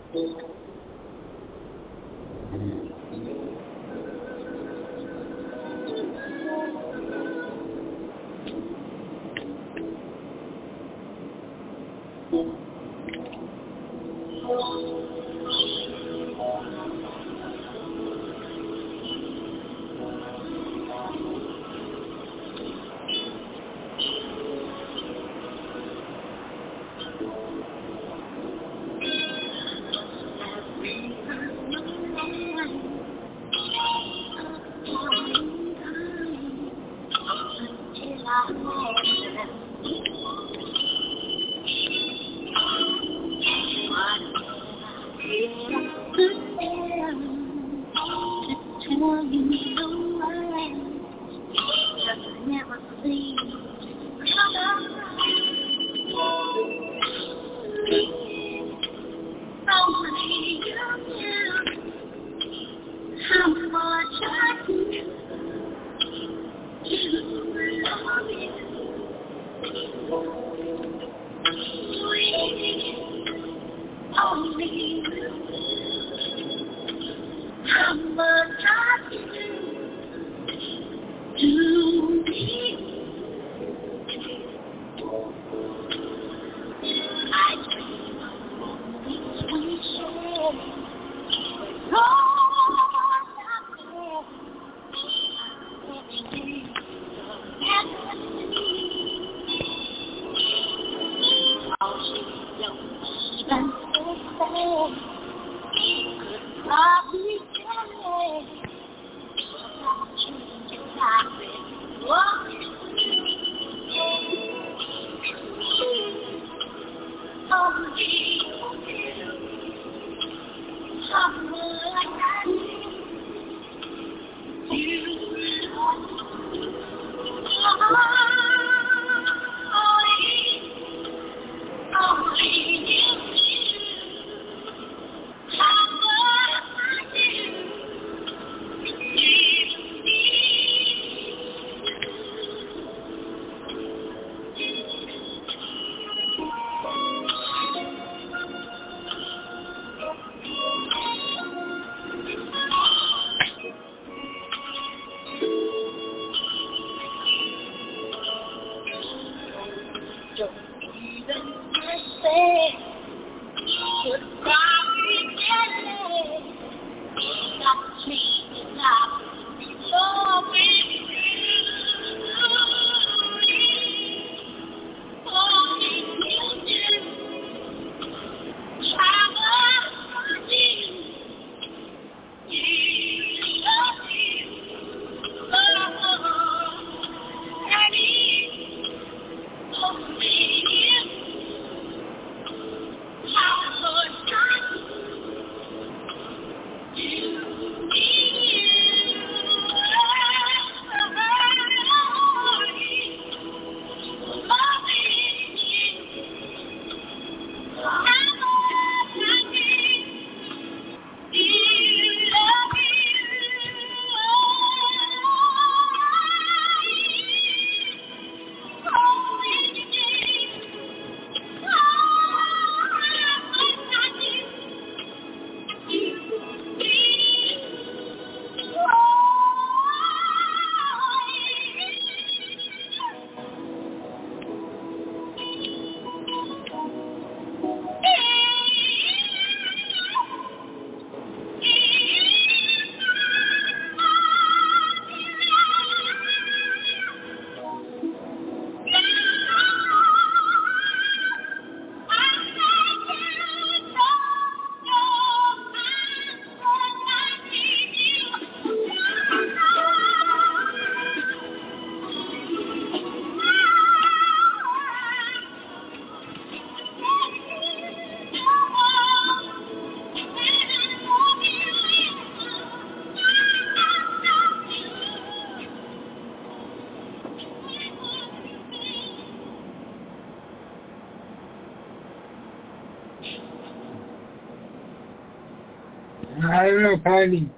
I don't know, Patty.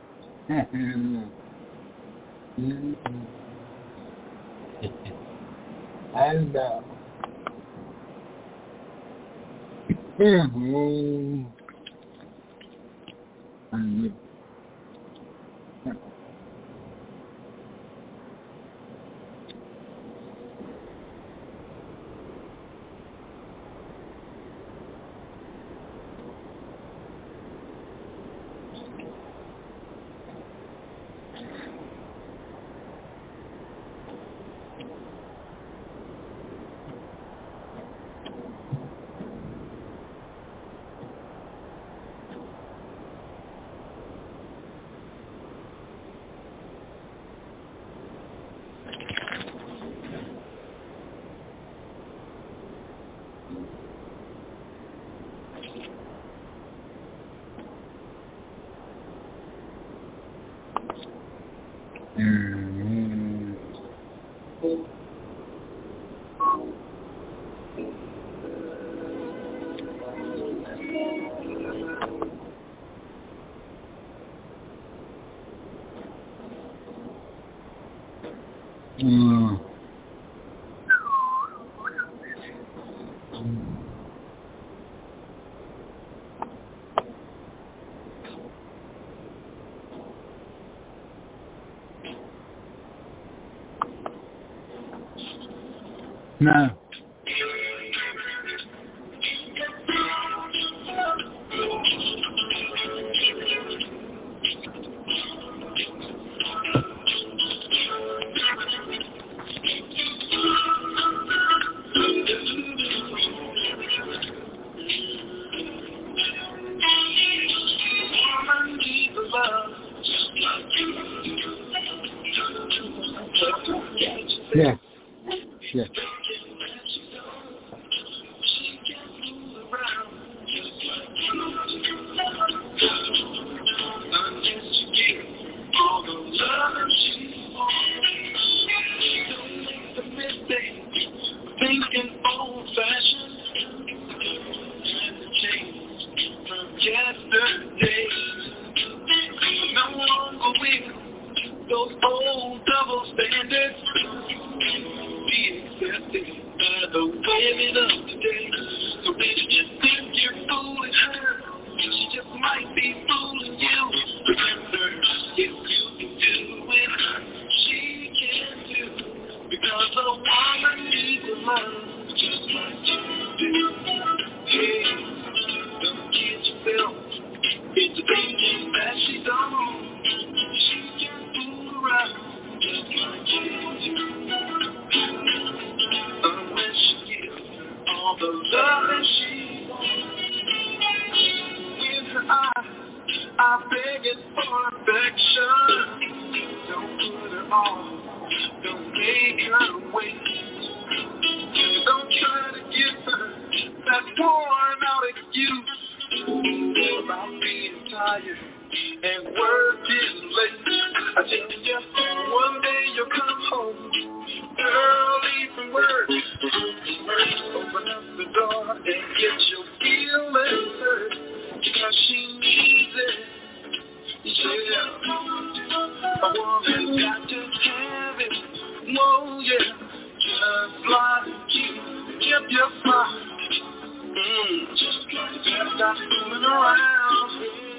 I don't know. I don't know. No. Yeah. Yeah. Thinking old-fashioned and the change from yesterday. No longer will those old double standards be accepted by the women of today. So if you think you're fooling her, she just might be fooling you. Remember, if you can do it, she can too. Because a woman needs a love just like you do. Hey, don't kid yourself into thinking that she's on. She can fool around just like you do. Unless she gives all the love that she wants. With her eyes, I'm begging for affection. Don't put her off. Don't make her wait. Don't try to give her that worn out excuse about being tired and working late. I tell you, one day you'll come home early from work. Open up the door and get your feelings hurt because she needs it. Yeah, a woman's got to have it. Whoa, yeah, just like you, keep your fire. Just like that, stop fooling around.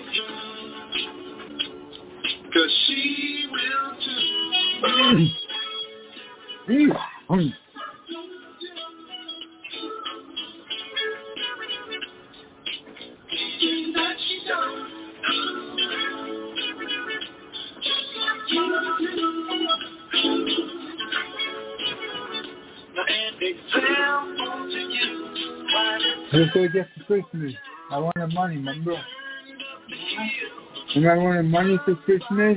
Cause she will too. That she don't. Just like you do. An example to you. Let's go just for Christmas. I wanted money, remember? And I wanted money for Christmas.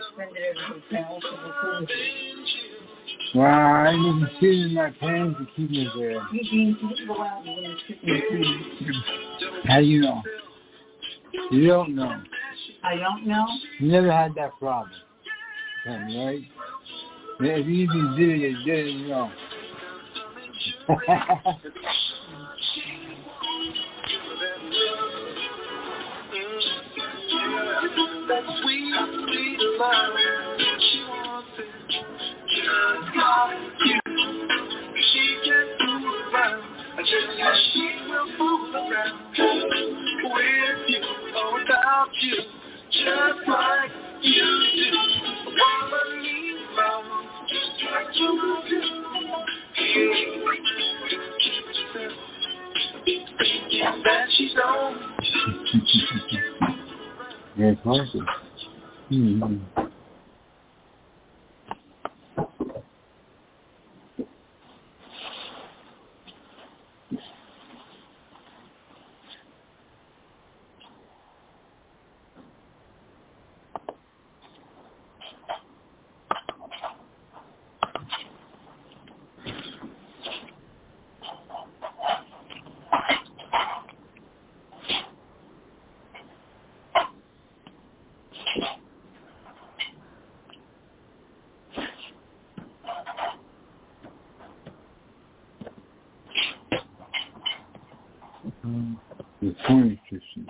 Wow, I didn't see it in my pants to keep me there. How do you know? You don't know. I don't know. You never had that problem. Right? If you even did it, you didn't know. That sweet, sweet love, she wants it just like you. She can fool around, I tell you she will fool around with you or without you. just like you do. Wanna leave from just like you do. Thinking that she's on. Yeah, it's awesome. Mm-hmm. The point system.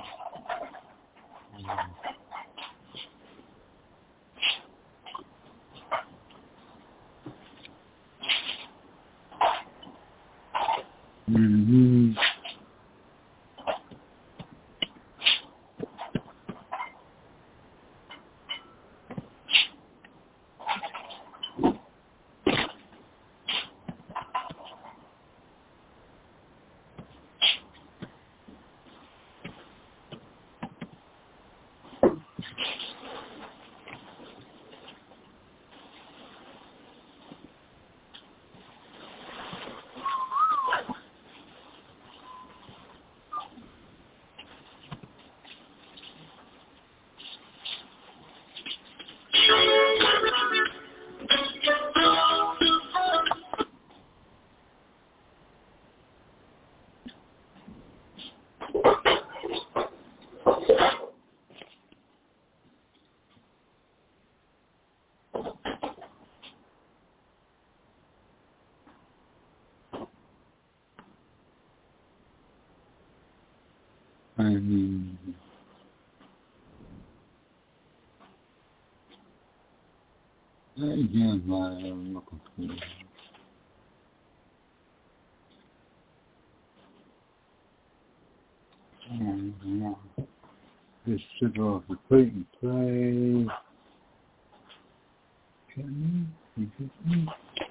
Mm-hmm. I mean, again, I'm looking for it. Just sit off the plate and play. Can you?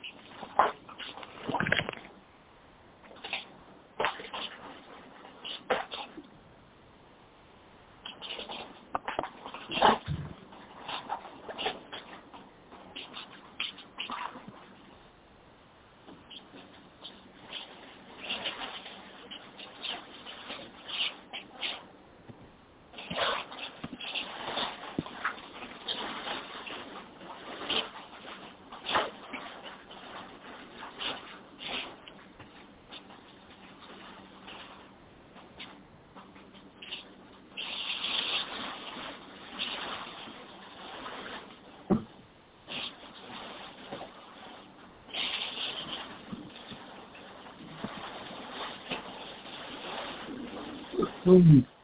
Mm.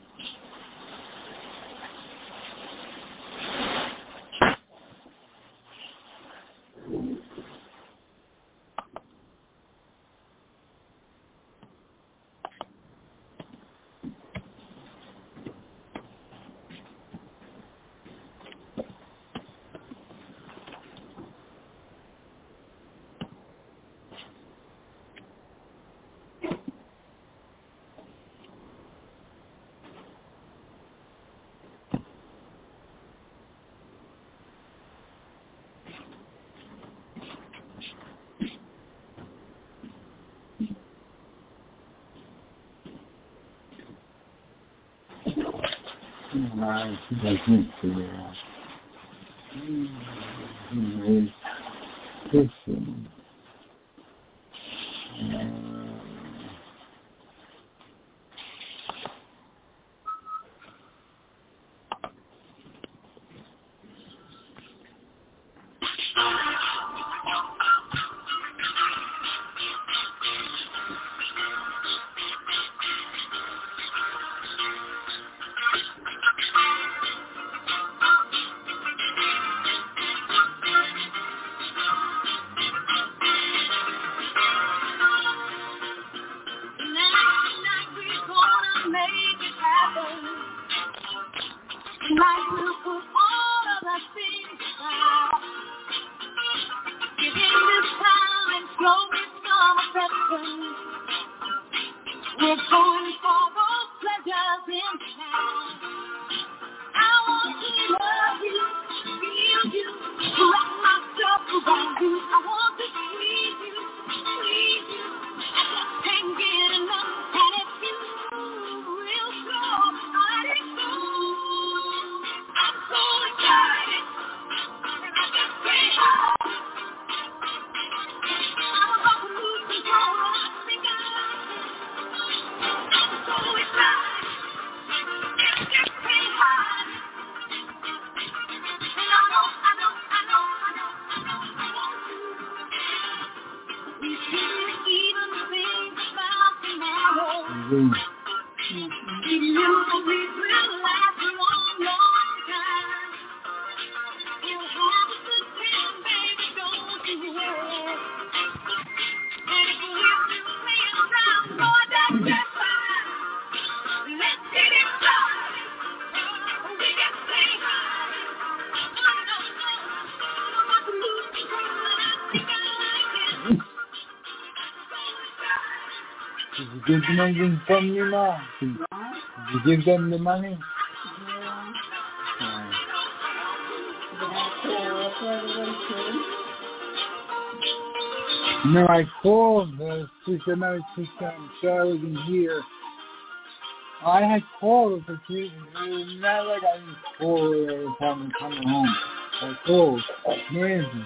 I think Tonight we'll put all of the things aside. Give in this time and show me some affection. We're going for those pleasures in time. I want to love you, feel you, wrap myself around you. I want to squeeze you, please you. I just can't get enough, and if you real slow, I let it go. I'm so excited, and I just can't hold. I'm about to lose control, and I think I like it. I'm so excited, and I just can't hide. And I know, I want to. We shouldn't even think about tomorrow. We knew we will last a long, long time. We'll have a good time, baby, don't you worry. And if we're still playing around, boy, that's just fine. Let's get it started. We can play hard. I'm about to lose control, and I think I like it. Did you give them anything from you now? Did you give them the money? No, I called the sister, my sister, Sarah was here. I had called her, but not like I didn't call her every time I'm coming home. I called Nancy.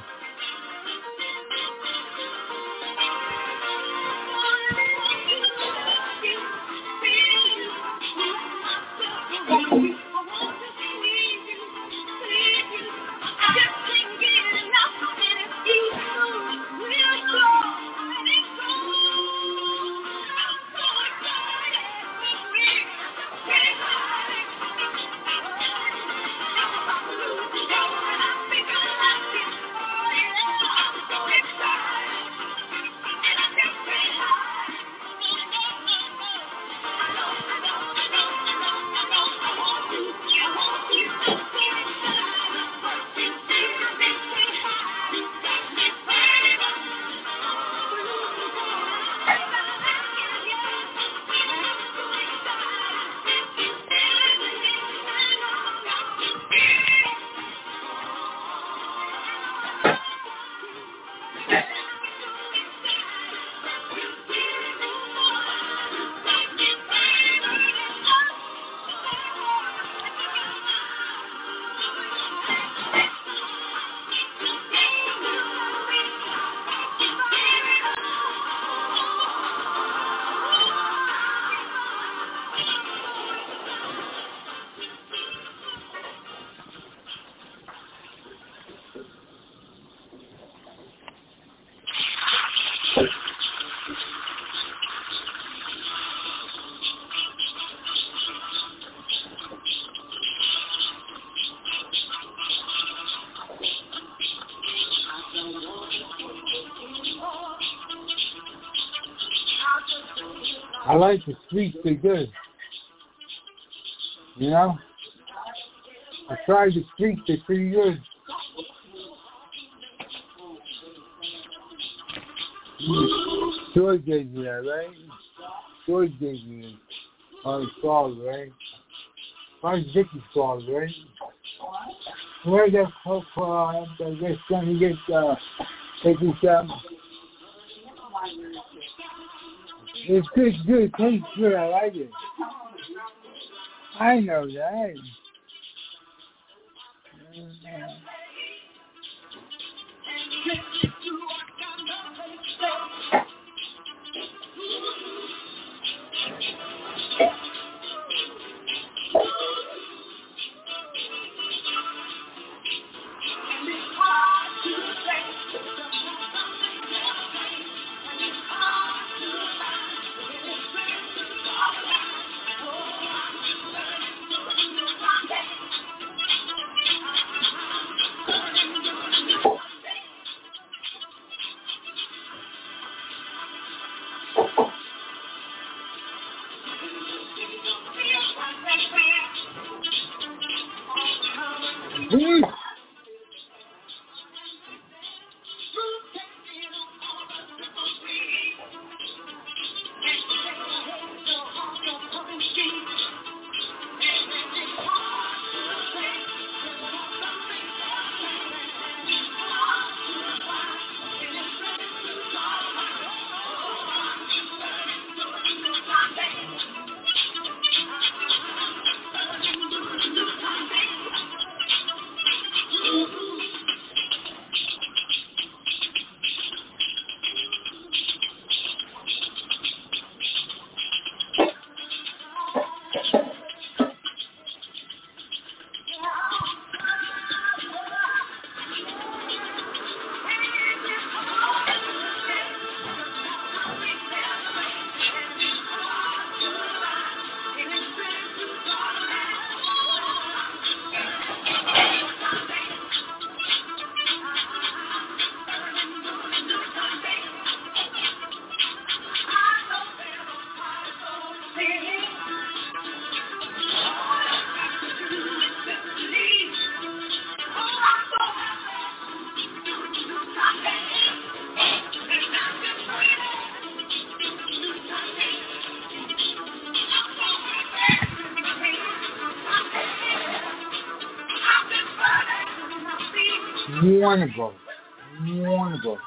I like the sweets, they're good. You know? I tried the sweets, they're pretty good. George gave you that, right? George gave you that. Oh, salt, right? Where's Vicky's salt, right? Where's that Coke I guess when you get Vicky's it's good, it tastes good, I like it. I know that. Wonderful. Wonderful.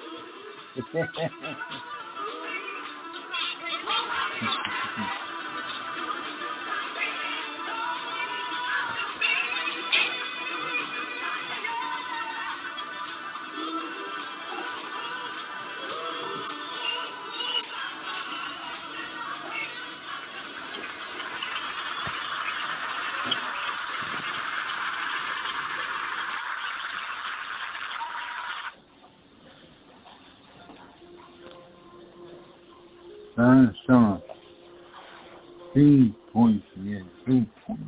Summer. 3 points, yeah, 3 points.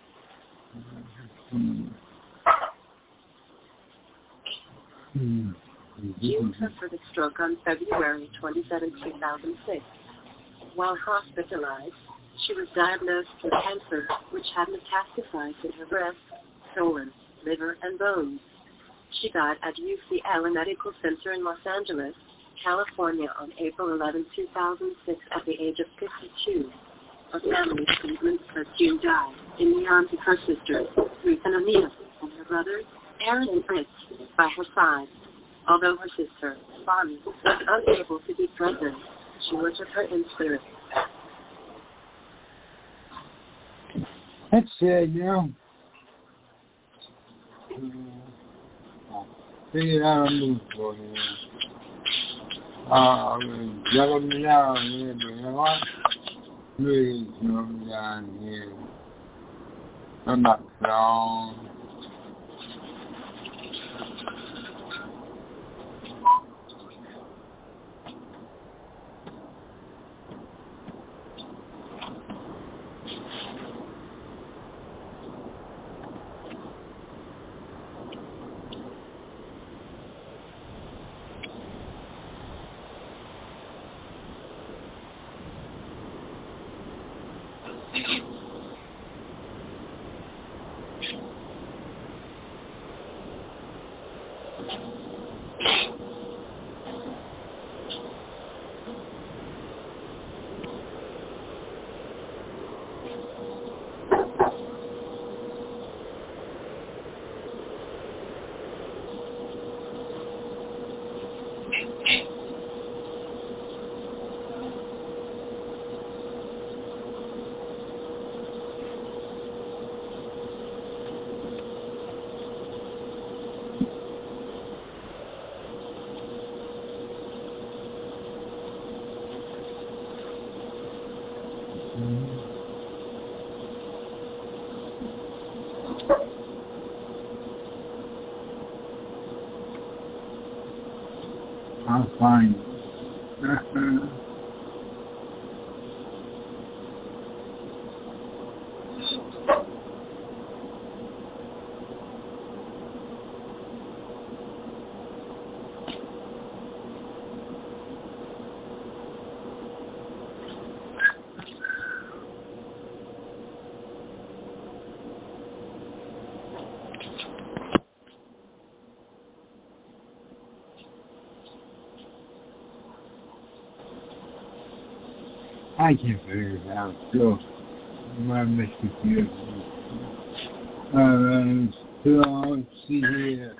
June suffered a stroke on February 27, 2006. While hospitalized, she was diagnosed with cancer, which had metastasized in her breast, colon, liver, and bones. She died at UCLA Medical Center in Los Angeles, California on April 11, 2006 at the age of 52. Her family statement said June died in the arms of her sisters, Ruth and Anita, and her brothers, Aaron and Fritz, by her side. Although her sister, Bonnie, was unable to be present, she was with her in spirit. That's sad, you know. Figured out a move for you. Juggle me down here, but you know what? Please juggle me down here. I'm not strong. I'm fine. I can't figure it out. So, my message here. So, let's see here.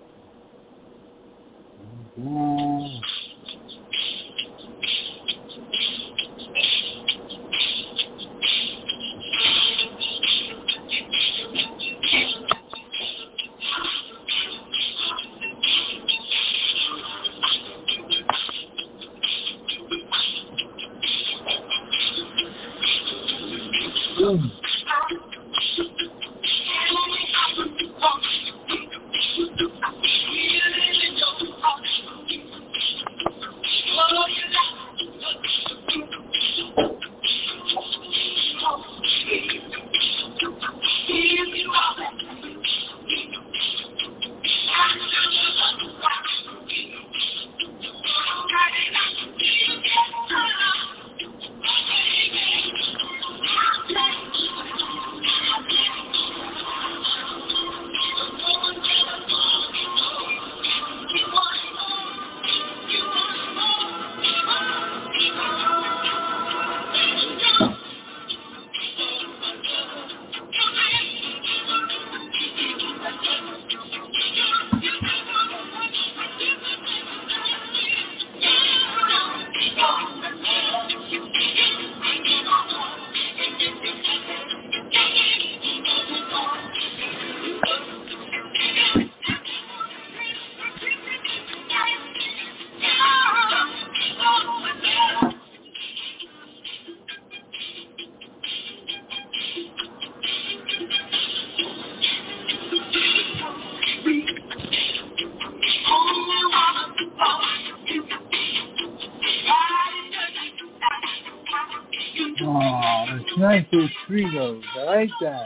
Oh, it's nice those tree goes. I like that.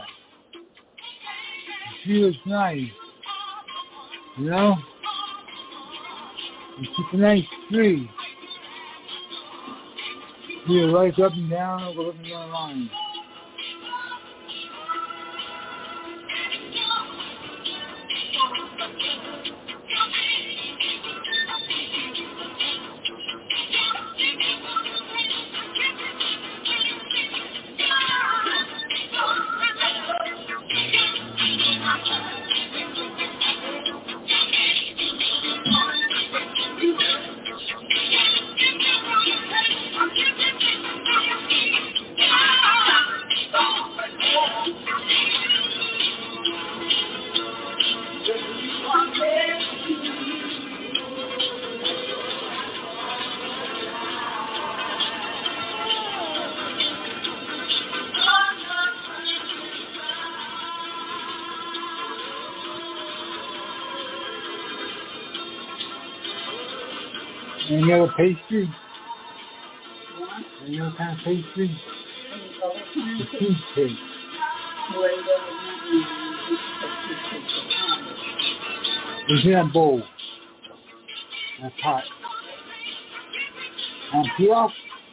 The tree looks nice. You know? It's just a nice tree. See it lights up and down, over up and down the line. Any other pastry? Any other kind of pastry? The cheesecake. What's in that bowl? That pot. Peel off?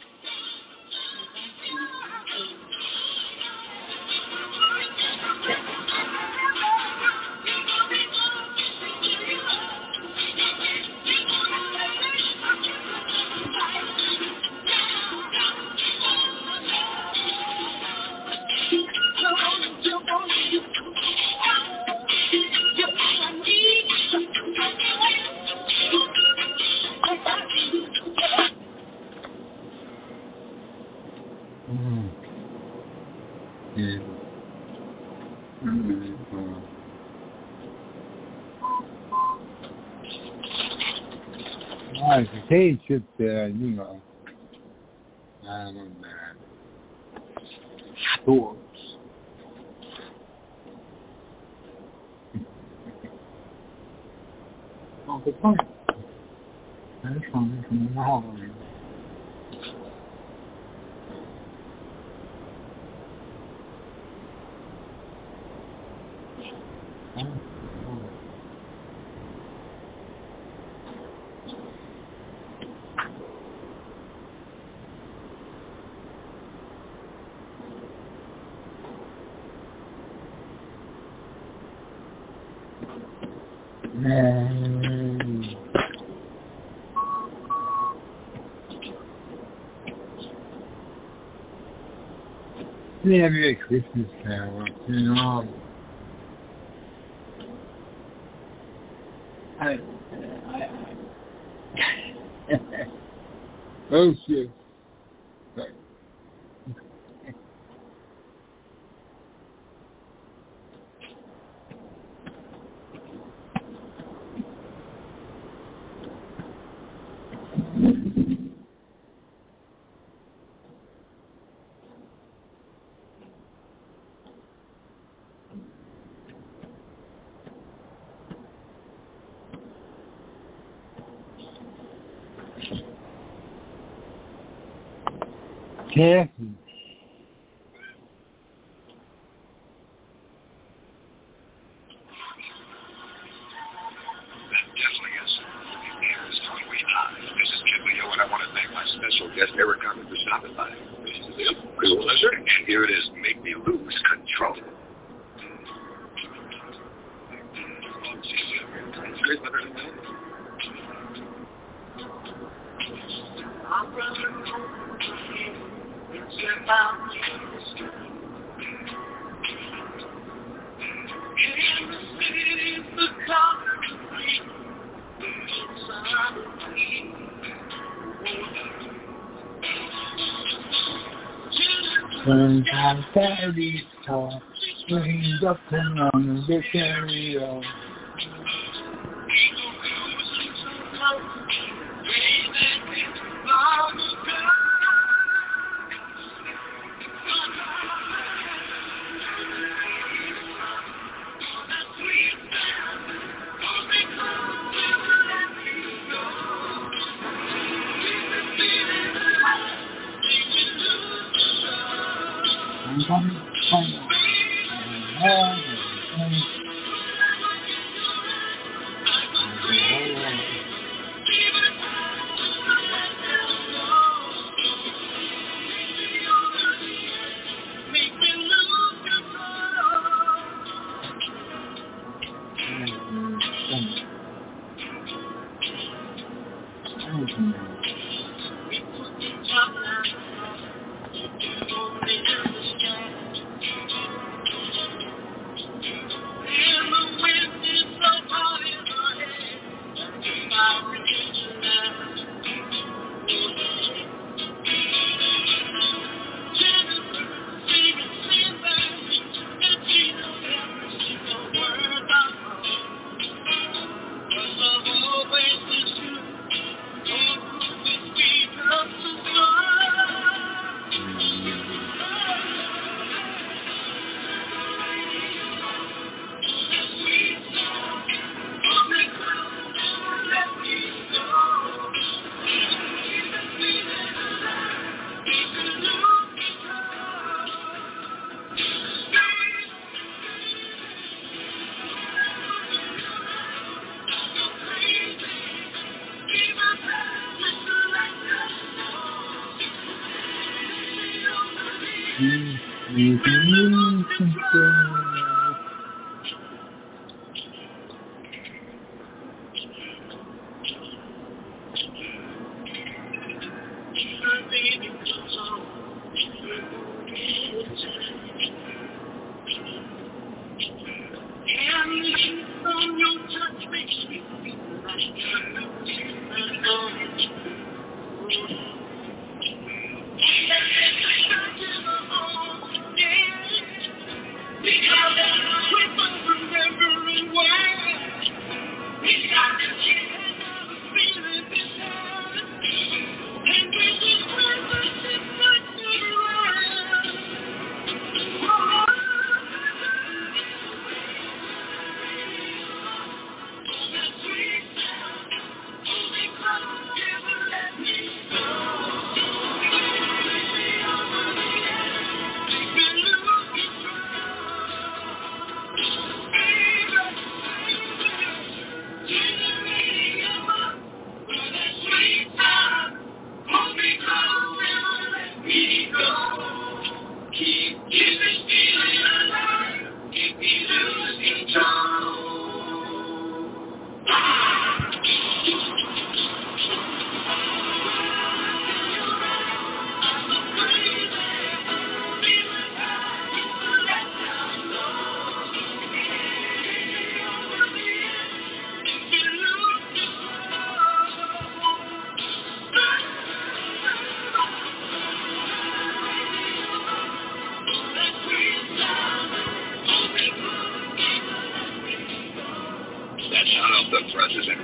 Alright, potato chips there, you know. I don't know that. Stores. Oh, good point. That's fine from the holiday. They have your Christmas carol, you know. Oh shit. Sorry. Kathy. And I want to thank my special guest, Eric Carmen, for stopping by. Real pleasure. And here it is, Make Me Lose Control. Sometimes daddy's talk brings up and on the stereo.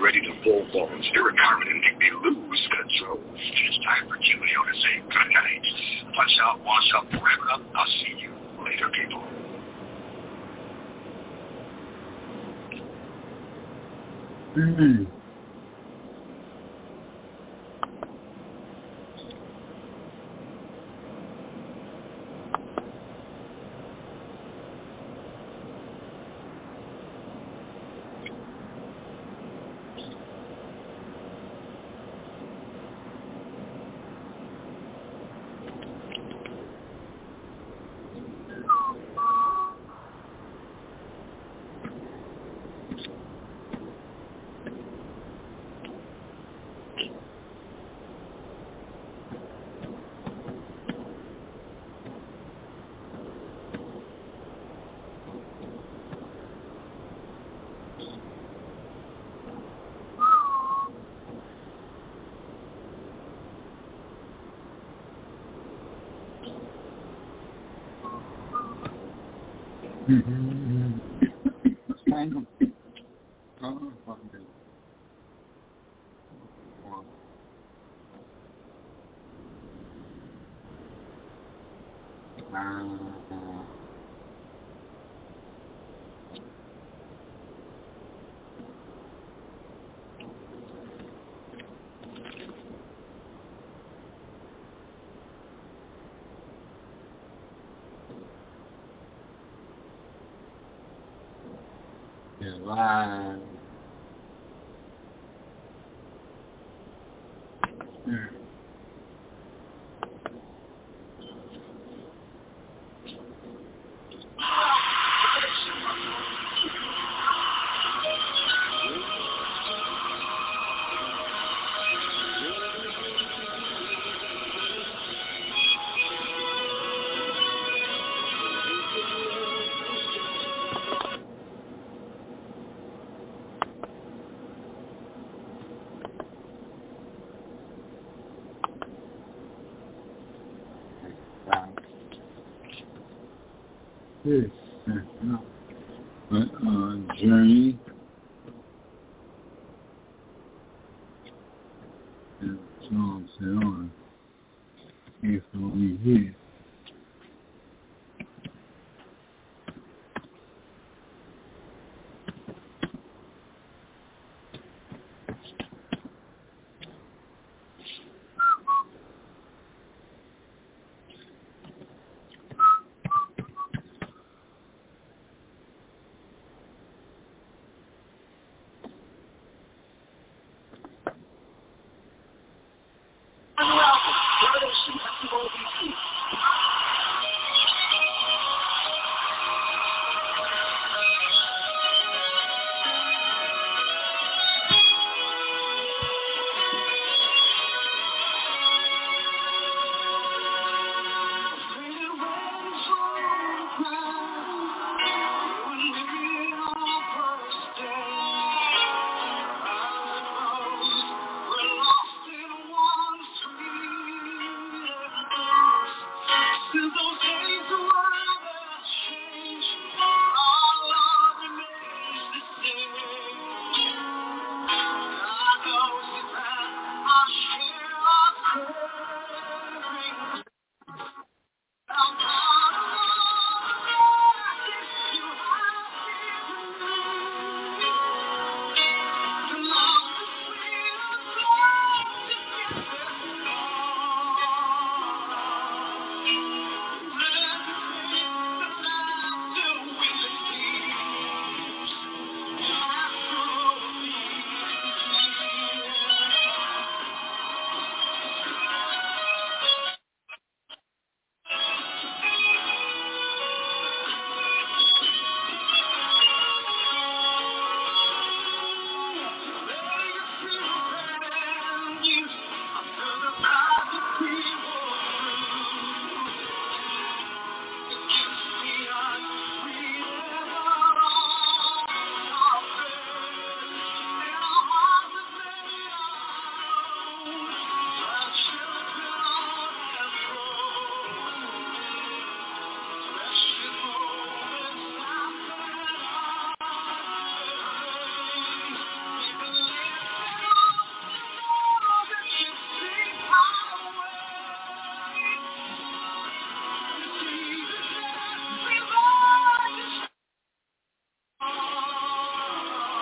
ready to full blown spirit Carmen and make me lose control. It's time for Julio to say good night. Punch out, wash up, wrap it up. I'll see you later, people. Mm-hmm. Live. This journey and so on. If only here.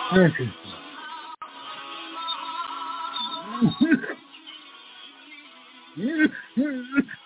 Listen.